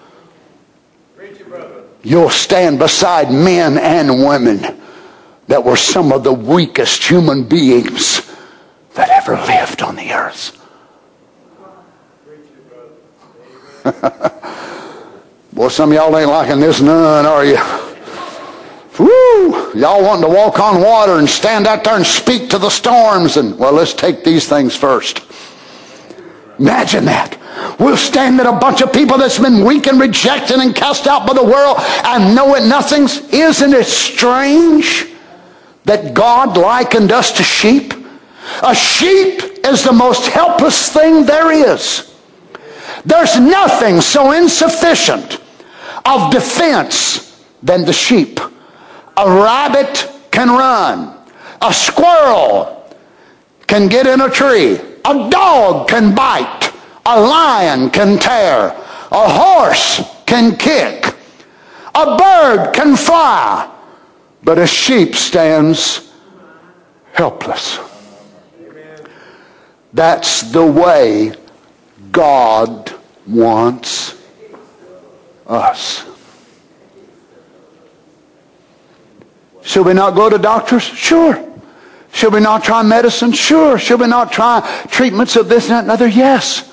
You'll stand beside men and women that were some of the weakest human beings that ever lived on the earth. Boy, some of y'all ain't liking this none, are you? Woo! Y'all wanting to walk on water and stand out there and speak to the storms. And, well, let's take these things first. Imagine that. We'll stand at a bunch of people that's been weak and rejected and cast out by the world and know it nothing's. Isn't it strange that God likened us to sheep? A sheep is the most helpless thing there is. There's nothing so insufficient of defense than the sheep. A rabbit can run. A squirrel can get in a tree. A dog can bite. A lion can tear. A horse can kick. A bird can fly. But a sheep stands helpless. That's the way God wants us. Should we not go to doctors? Sure. Should we not try medicine? Sure. Should we not try treatments of this, that, and other? Yes.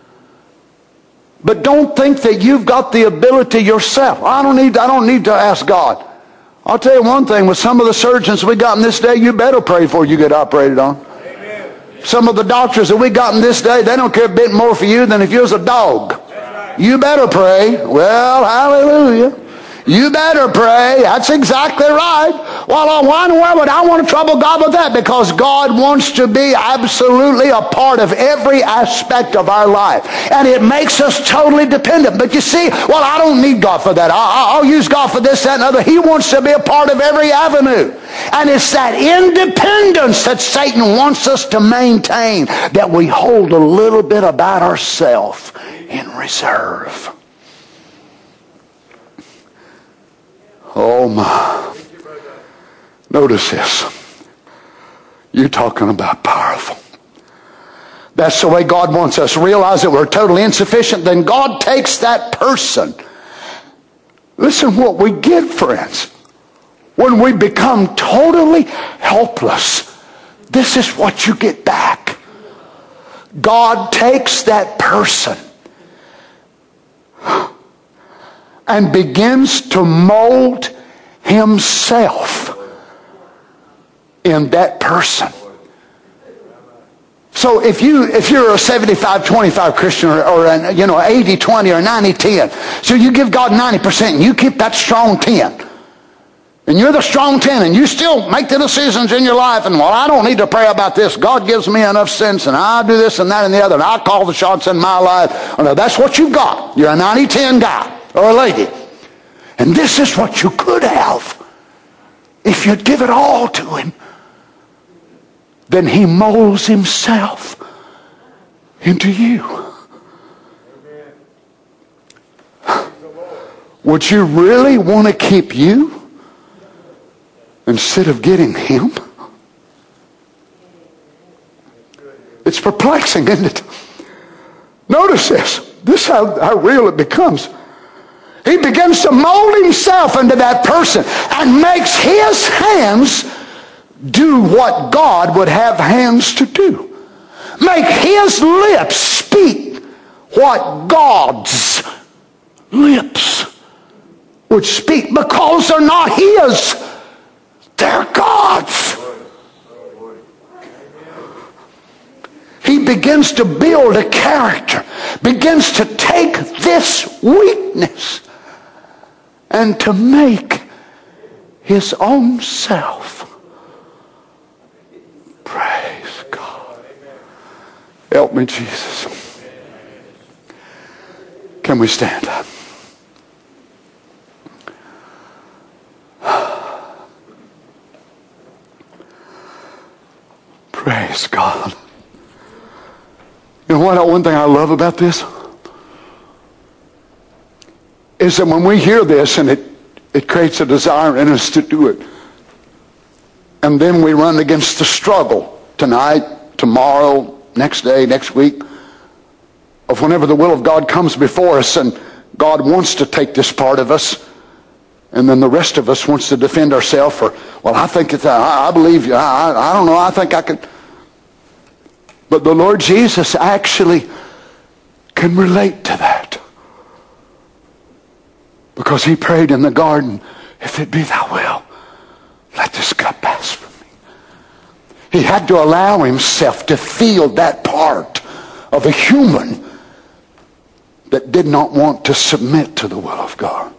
But don't think that you've got the ability yourself. I don't need, I don't need to ask God. I'll tell you one thing, with some of the surgeons we got in this day, you better pray before you get operated on. Amen. Some of the doctors that we got in this day, they don't care a bit more for you than if you was a dog. Right. You better pray. Well, hallelujah. You better pray. That's exactly right. Well, why in the world would I want to trouble God with that? Because God wants to be absolutely a part of every aspect of our life. And it makes us totally dependent. But you see, well, I don't need God for that. I'll, I'll use God for this, that, and other. He wants to be a part of every avenue. And it's that independence that Satan wants us to maintain, that we hold a little bit about ourselves in reserve. Oh my. Notice this. You're talking about powerful. That's the way God wants us. Realize that we're totally insufficient. Then God takes that person. Listen what we get, friends. When we become totally helpless, this is what you get back. God takes that person and begins to mold himself in that person. So if you if you're a seventy-five twenty-five Christian, or, or an, you know eighty twenty or ninety ten, so you give God ninety percent and you keep that strong ten, and you're the strong ten, and you still make the decisions in your life, and well, I don't need to pray about this. God gives me enough sense, and I do this and that and the other, and I call the shots in my life. Oh, no, that's what you've got. You're a ninety ten guy or a lady. And this is what you could have if you'd give it all to him. Then he molds himself into you. Would you really want to keep you instead of getting him? It's perplexing, isn't it? Notice this. This is how, how real it becomes. He begins to mold himself into that person and makes his hands do what God would have hands to do. Make his lips speak what God's lips would speak, because they're not his, they're God's. He begins to build a character, begins to take this weakness and to make his own self. Praise God. Help me, Jesus. Can we stand up? Praise God. You know what? One thing I love about this is that when we hear this, and it, it creates a desire in us to do it, and then we run against the struggle tonight, tomorrow, next day, next week, of whenever the will of God comes before us, and God wants to take this part of us, and then the rest of us wants to defend ourselves for, well, I think it's, I, I believe you, I, I don't know, I think I can. But the Lord Jesus actually can relate to that. Because he prayed in the garden, if it be thy will, let this cup pass from me. He had to allow himself to feel that part of a human that did not want to submit to the will of God.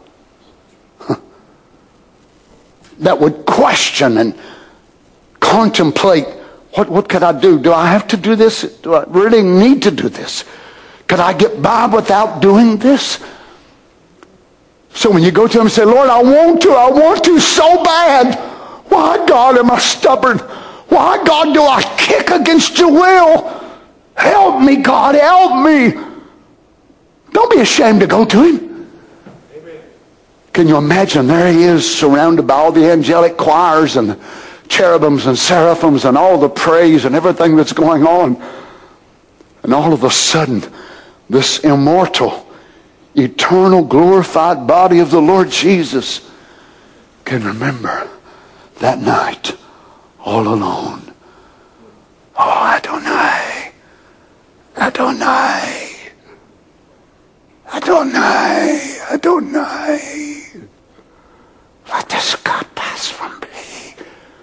That would question and contemplate, what, what could I do? Do I have to do this? Do I really need to do this? Could I get by without doing this? So when you go to him and say, Lord, I want to, I want to so bad. Why, God, am I stubborn? Why, God, do I kick against your will? Help me, God, help me. Don't be ashamed to go to him. Can you imagine? There he is, surrounded by all the angelic choirs and the cherubims and seraphims and all the praise and everything that's going on. And all of a sudden, this immortal, eternal, glorified body of the Lord Jesus can remember that night all alone. Oh, Adonai, Adonai, Adonai, Adonai. Let this cup pass from me.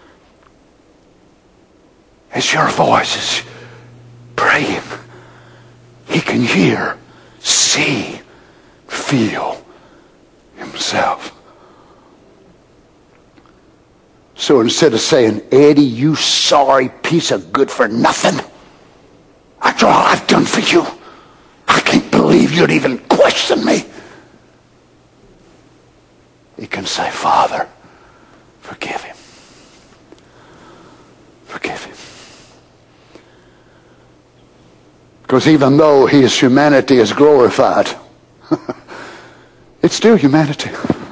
As your voice is praying, he can hear, see, feel himself. So instead of saying, Eddie, you sorry piece of good for nothing, after all I've done for you, I can't believe you'd even question me. He can say, Father, forgive him. Forgive him. Because even though his humanity is glorified, it's still humanity.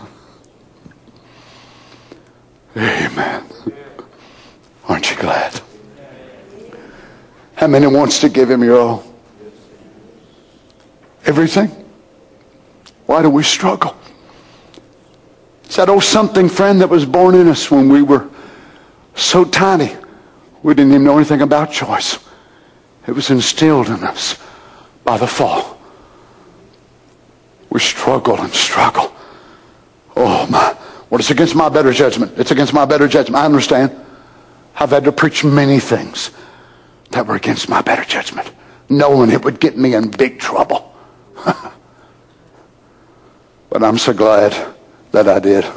Amen. Aren't you glad? How many wants to give him your all? Everything? Why do we struggle? It's that old something, friend, that was born in us when we were so tiny. We didn't even know anything about choice. It was instilled in us by the fall. We struggle and struggle. Oh my, what is against my better judgment? It's against my better judgment. I understand. I've had to preach many things that were against my better judgment, knowing it would get me in big trouble. But I'm so glad that I did.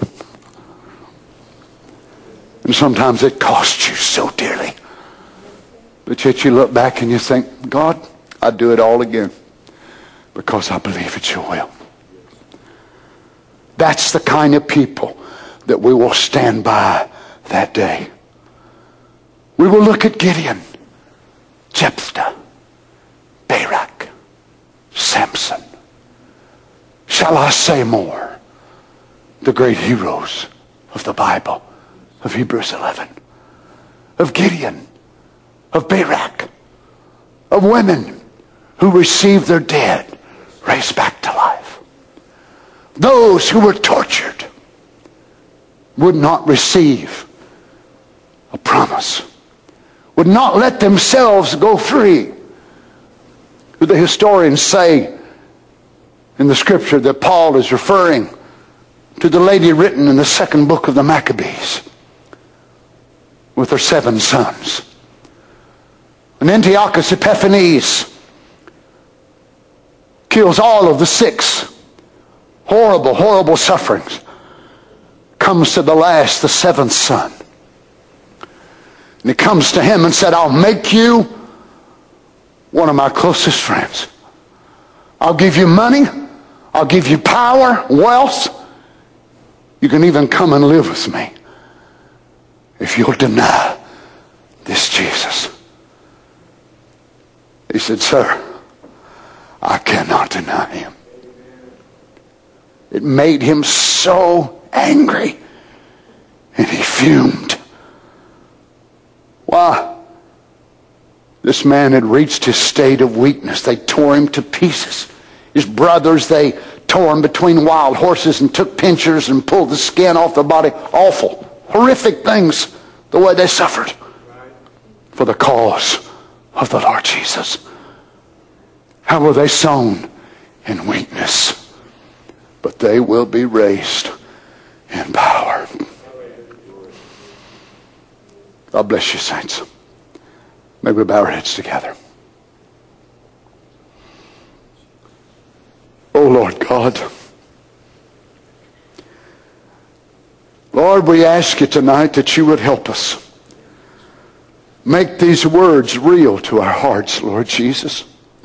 And sometimes it costs you so dearly. But yet you look back and you think, God, I'd do it all again because I believe it's your will. That's the kind of people that we will stand by that day. We will look at Gideon, Jephthah, Barak, Samson. Shall I say more? The great heroes of the Bible, of Hebrews eleven, of Gideon, of Barak, of women who received their dead raised back to life. Those who were tortured would not receive a promise, would not let themselves go free. The historians say in the scripture that Paul is referring to the lady written in the second book of the Maccabees with her seven sons. And Antiochus Epiphanes kills all of the six. Horrible, horrible sufferings. Comes to the last, the seventh son. And he comes to him and said, I'll make you one of my closest friends. I'll give you money. I'll give you power, wealth. You can even come and live with me if you'll deny this Jesus. He said, sir, I cannot deny him. It made him so angry, and he fumed. Why? This man had reached his state of weakness. They tore him to pieces. His brothers, they tore him between wild horses and took pincers and pulled the skin off their body. Awful, horrific things, the way they suffered for the cause of the Lord Jesus. How were they sown? In weakness. But they will be raised in power. God bless you, saints. May we bow our heads together. God. Lord, we ask you tonight that you would help us. Make these words real to our hearts, Lord Jesus.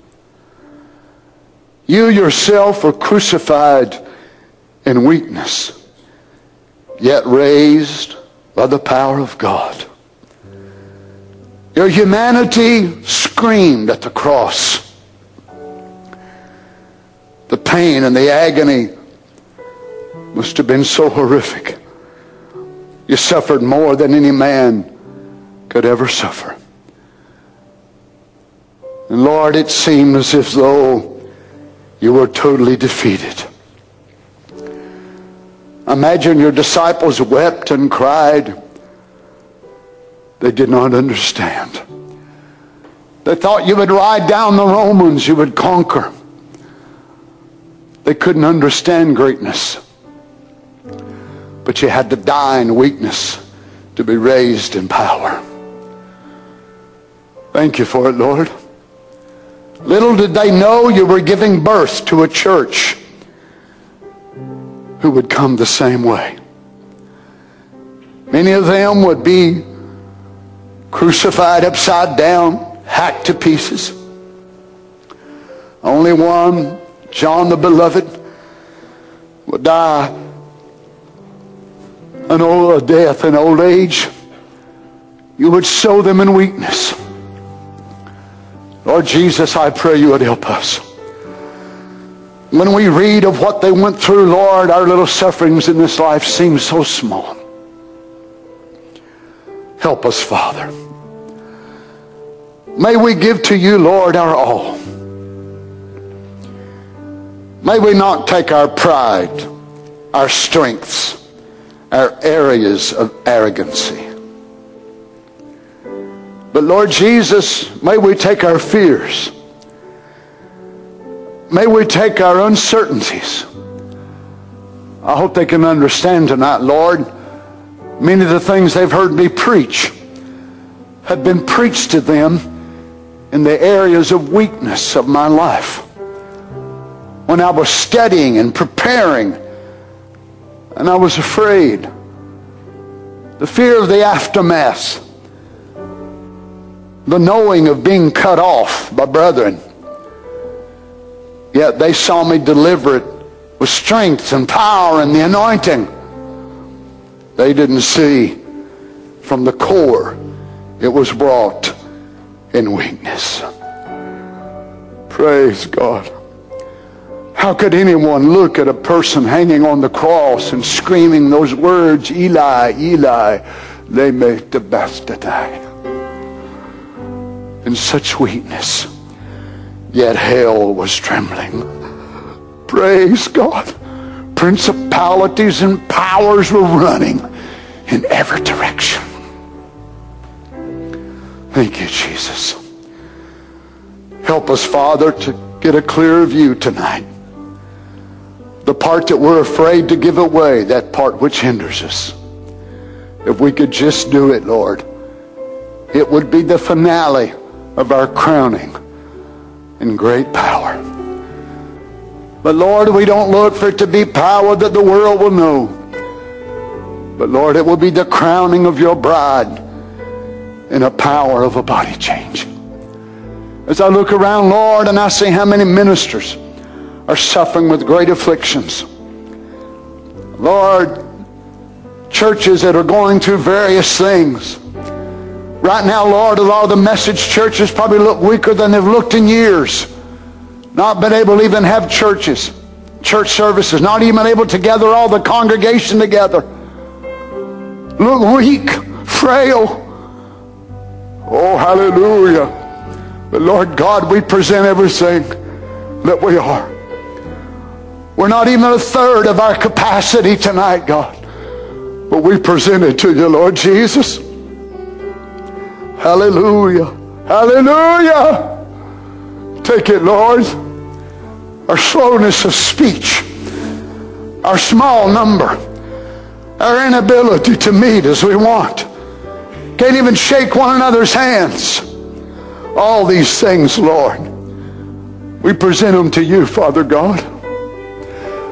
You yourself were crucified in weakness, yet raised by the power of God. Your humanity screamed at the cross. The pain and the agony must have been so horrific. You suffered more than any man could ever suffer. And Lord, it seemed as if though you were totally defeated. Imagine your disciples wept and cried. They did not understand. They thought you would ride down the Romans, you would conquer. They couldn't understand greatness. But you had to die in weakness to be raised in power. Thank you for it, Lord. Little did they know you were giving birth to a church who would come the same way. Many of them would be crucified upside down, hacked to pieces. Only one, John the Beloved, would die an old a death in old age. You would sow them in weakness. Lord Jesus, I pray you would help us. When we read of what they went through, Lord, our little sufferings in this life seem so small. Help us, Father. May we give to you, Lord, our all. May we not take our pride, our strengths, our areas of arrogancy. But Lord Jesus, may we take our fears. May we take our uncertainties. I hope they can understand tonight, Lord. Many of the things they've heard me preach have been preached to them in the areas of weakness of my life. When I was studying and preparing, and I was afraid. The fear of the aftermath. The knowing of being cut off by brethren. Yet they saw me deliver it with strength and power and the anointing. They didn't see from the core it was brought in weakness. Praise God. How could anyone look at a person hanging on the cross and screaming those words, Eli, Eli, lema sabachthani, in such weakness, yet hell was trembling. Praise God. Principalities and powers were running in every direction. Thank you, Jesus. Help us, Father, to get a clear view tonight. The part that we're afraid to give away, that part which hinders us. If we could just do it, Lord, it would be the finale of our crowning in great power. But Lord, we don't look for it to be power that the world will know. But Lord, it will be the crowning of your bride in a power of a body change. As I look around, Lord, and I see how many ministers are suffering with great afflictions. Lord, churches that are going through various things. Right now, Lord, a lot of the message churches probably look weaker than they've looked in years. Not been able to even have churches, church services, not even able to gather all the congregation together. Look weak, frail. Oh, hallelujah. But Lord God, we present everything that we are. We're not even a third of our capacity tonight, God. But we present it to you, Lord Jesus. Hallelujah. Hallelujah. Take it, Lord. Our slowness of speech, our small number, our inability to meet as we want. Can't even shake one another's hands. All these things, Lord, we present them to you, Father God.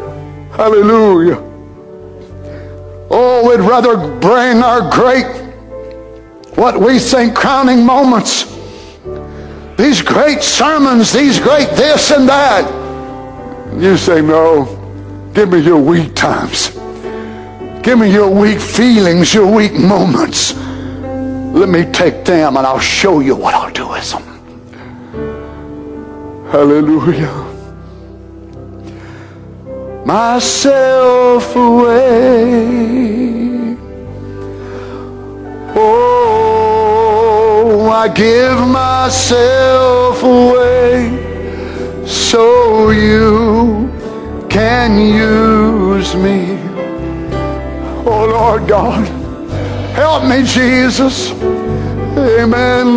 Hallelujah. Oh, we'd rather bring our great, what we think crowning moments, these great sermons, these great this and that. You say, no, give me your weak times. Give me your weak feelings, your weak moments. Let me take them and I'll show you what I'll do with them. Hallelujah. Myself away. Oh, I give myself away so you can use me. Oh, Lord God, help me, Jesus. Amen,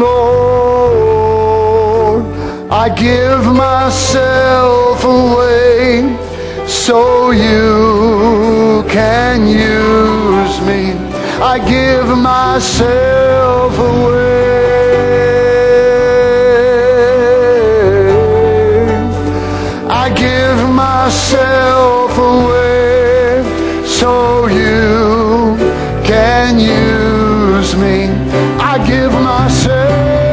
Lord. I give myself away so you can use me. I give myself away. I give myself away so you can use me. I give myself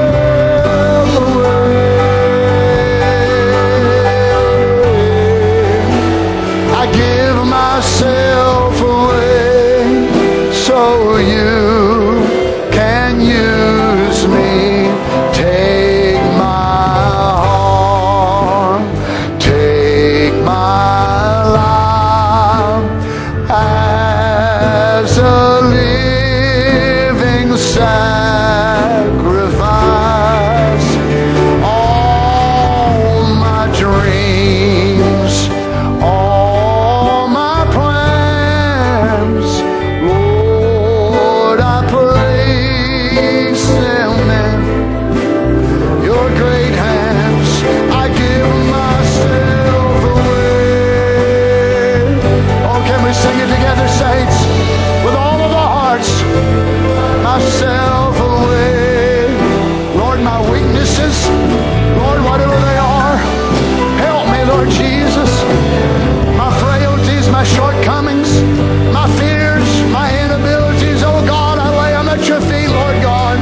myself away so you can use me. Take my heart, take my life as a living sacrifice. All my dreams, all my plans, Lord, I place them in your great hands. I give myself away. Oh, can we sing it together, saints? With all of our hearts. Myself away. Lord, my weaknesses, Lord, whatever they are, help me, Lord Jesus. My frailties, my shortcomings, my fears, my inabilities, oh God, I lay them at your feet, Lord God.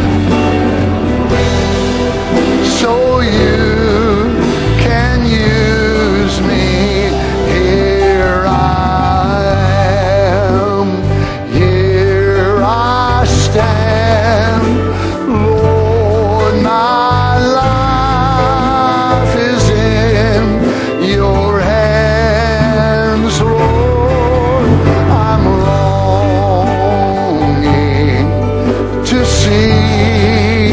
So you can use me. Here I am, here I stand. Lord, my life is in your hands, Lord. I'm longing to see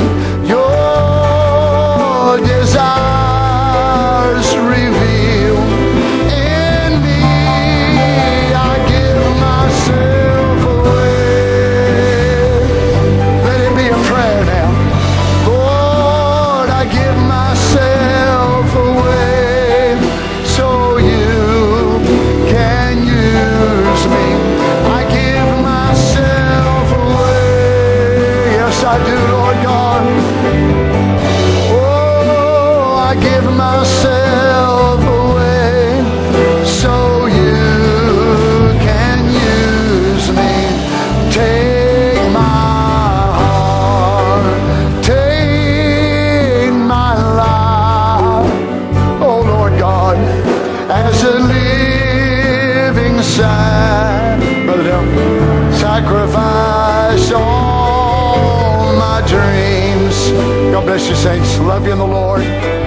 your desires revealed in me. I give myself away. Let it be a prayer now. Lord, I give myself away so you can use me. I give myself away. Yes, I do, Lord God. Oh, I give myself away so you can use me. Take my heart, take my life, oh Lord God, as a living sacrifice. Brother Dale, sacrifice all my dreams. God bless you, saints. Love you in the Lord.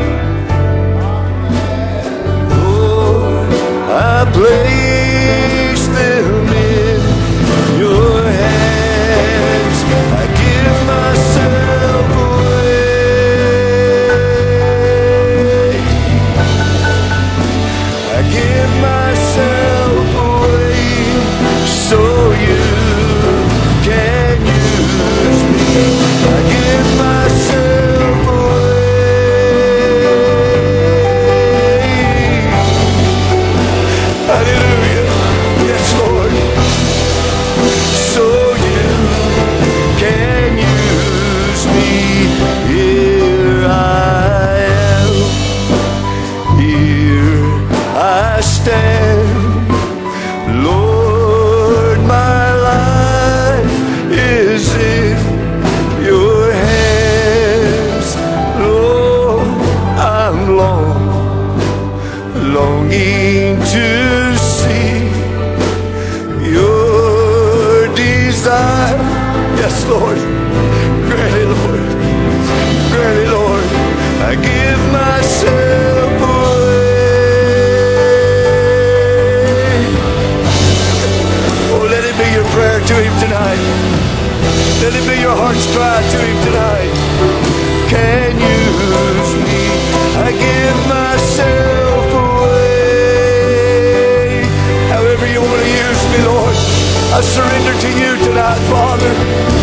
I place them in your hands. I give myself away. I give myself away so you can use me. I give myself away. Hallelujah. I surrender to you tonight, Father.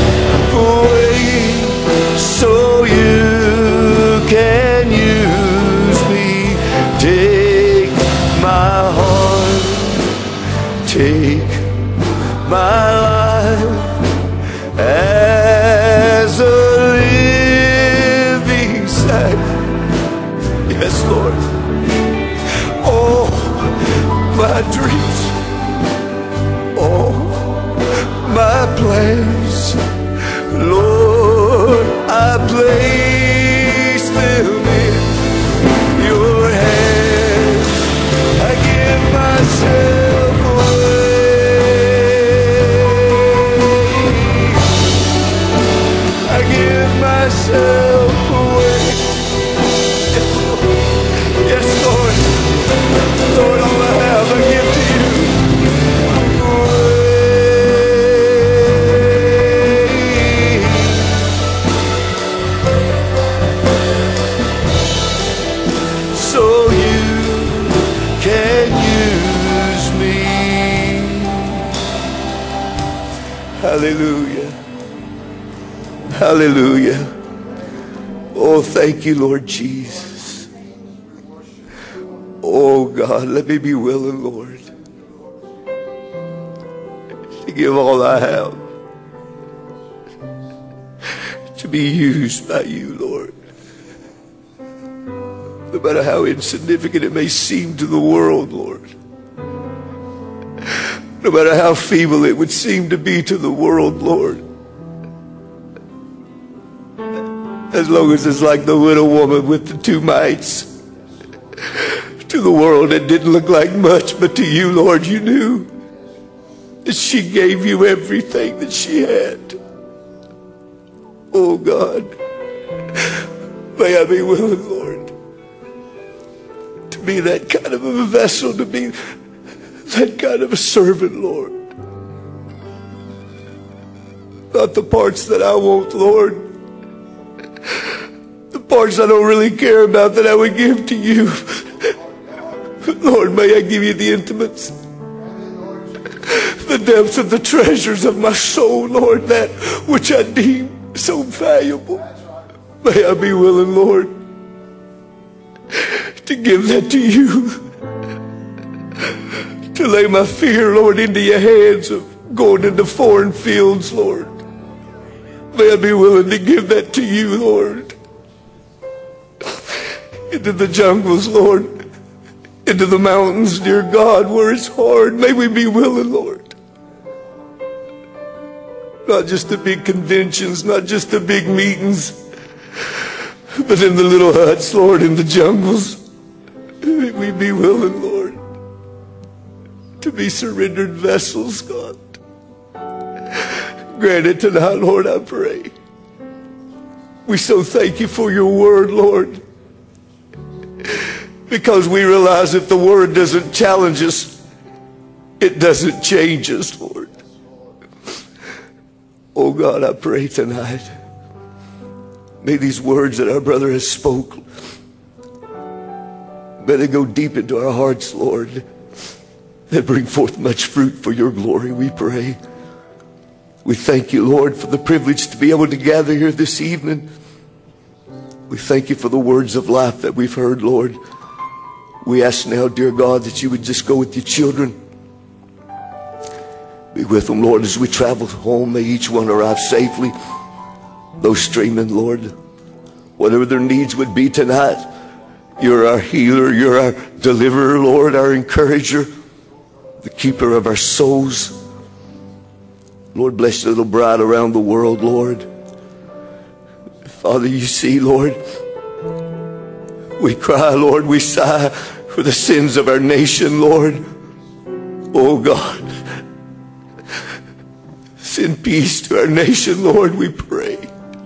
Away so you can use me. Take my heart, take my life as a living sacrifice. Yes, Lord. Oh, my dreams, oh, my plans, Lord, I place them in your hands. I give myself away. I give myself away. Yes, Lord. Lord, all I have, I give to you. So you can use me. Hallelujah. Hallelujah. Oh, thank you, Lord Jesus. Oh, God, let me be willing, Lord, to give all I have, to be used by you, Lord. No matter how insignificant it may seem to the world, Lord. No matter how feeble it would seem to be to the world, Lord. As long as it's like the widow woman with the two mites. To the world, it didn't look like much, but to you, Lord, you knew that she gave you everything that she had. Oh, God, may I be willing, Lord, to be that kind of a vessel, to be that kind of a servant, Lord. Not the parts that I want, Lord. The parts I don't really care about that I would give to you. Lord, may I give you the intimates, the depths of the treasures of my soul, Lord, that which I deem so valuable. May I be willing, Lord, to give that to you, to lay my fear, Lord, into your hands of going into foreign fields, Lord. May I be willing to give that to you, Lord, into the jungles, Lord, into the mountains, dear God, where it's hard. May we be willing, Lord. Not just the big conventions, not just the big meetings, but in the little huts, Lord, in the jungles. May we be willing, Lord, to be surrendered vessels, God. Grant it tonight, Lord, I pray. We so thank you for your word, Lord. Because we realize if the word doesn't challenge us, it doesn't change us, Lord. Oh God, I pray tonight, may these words that our brother has spoken, may they go deep into our hearts, Lord, and bring forth much fruit for your glory, we pray. We thank you, Lord, for the privilege to be able to gather here this evening. We thank you for the words of life that we've heard, Lord. We ask now, dear God, that you would just go with your children. Be with them, Lord, as we travel home. May each one arrive safely. Those streaming, Lord, whatever their needs would be tonight, you're our healer, you're our deliverer, Lord, our encourager, the keeper of our souls. Lord, bless the little bride around the world, Lord. Father, you see, Lord, we cry, Lord, we sigh for the sins of our nation, Lord. Oh God, send peace to our nation, Lord, we pray.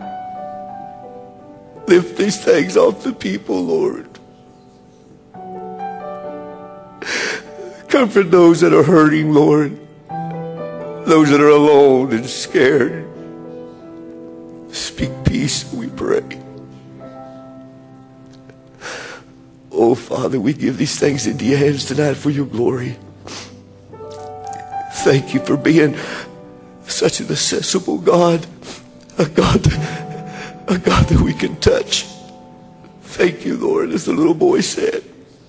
Lift these things off the people, Lord. Comfort those that are hurting, Lord. Those that are alone and scared. Speak peace, we pray. Oh, Father, we give these things into your hands tonight for your glory. Thank you for being such an accessible God, a God, a God that we can touch. Thank you, Lord, as the little boy said,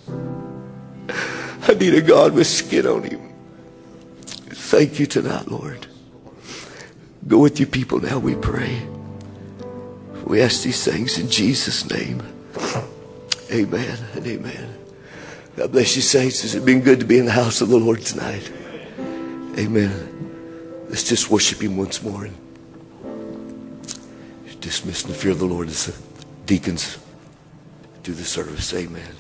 I need a God with skin on him. Thank you tonight, Lord. Go with your people now, we pray. We ask these things in Jesus' name. Amen and amen. God bless you, saints. Has it been good to be in the house of the Lord tonight? Amen. Let's just worship him once more and dismiss the fear of the Lord as the deacons do the service. Amen.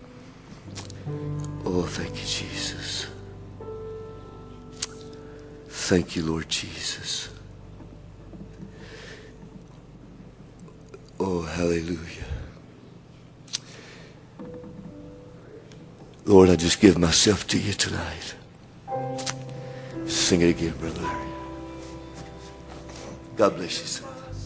Oh, thank you, Jesus. Thank you, Lord Jesus. Oh, hallelujah. Lord, I just give myself to you tonight. Sing it again, Brother Larry. God bless you, son.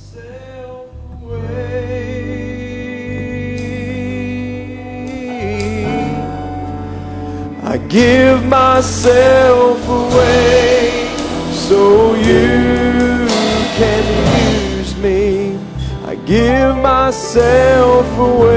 I give myself away so you can use me. I give myself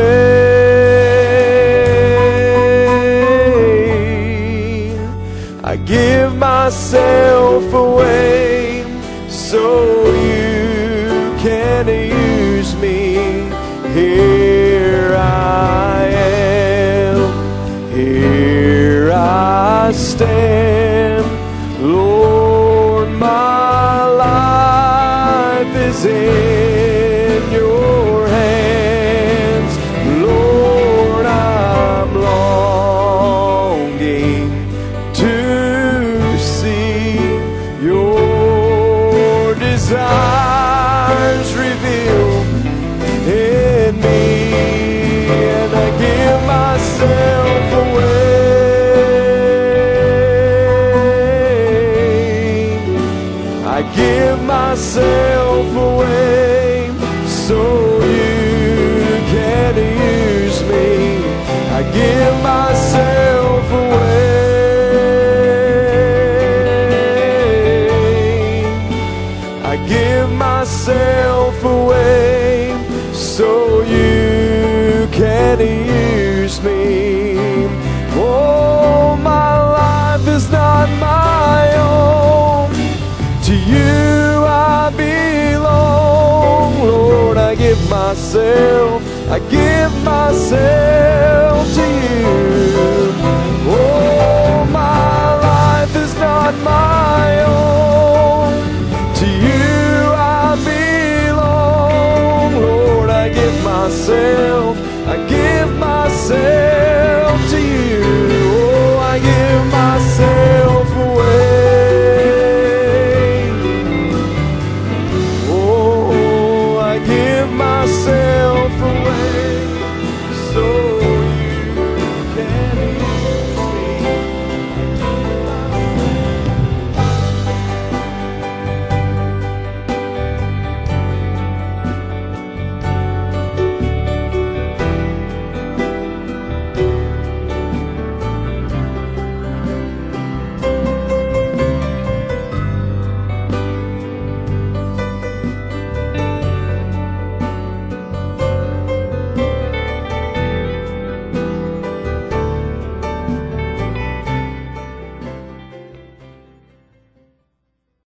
away. I give myself away so you can use me. Here I am. Here I stand. Lord, my life is in your hands. Lord, I'm longing to see your desires revealed in me. And I give myself away. I give myself away so you can use me. I give myself away. I give myself away so you can use me. Oh, my life is not my own. To you I belong. Lord, I give myself, I give myself to you. Oh, my life is not my own.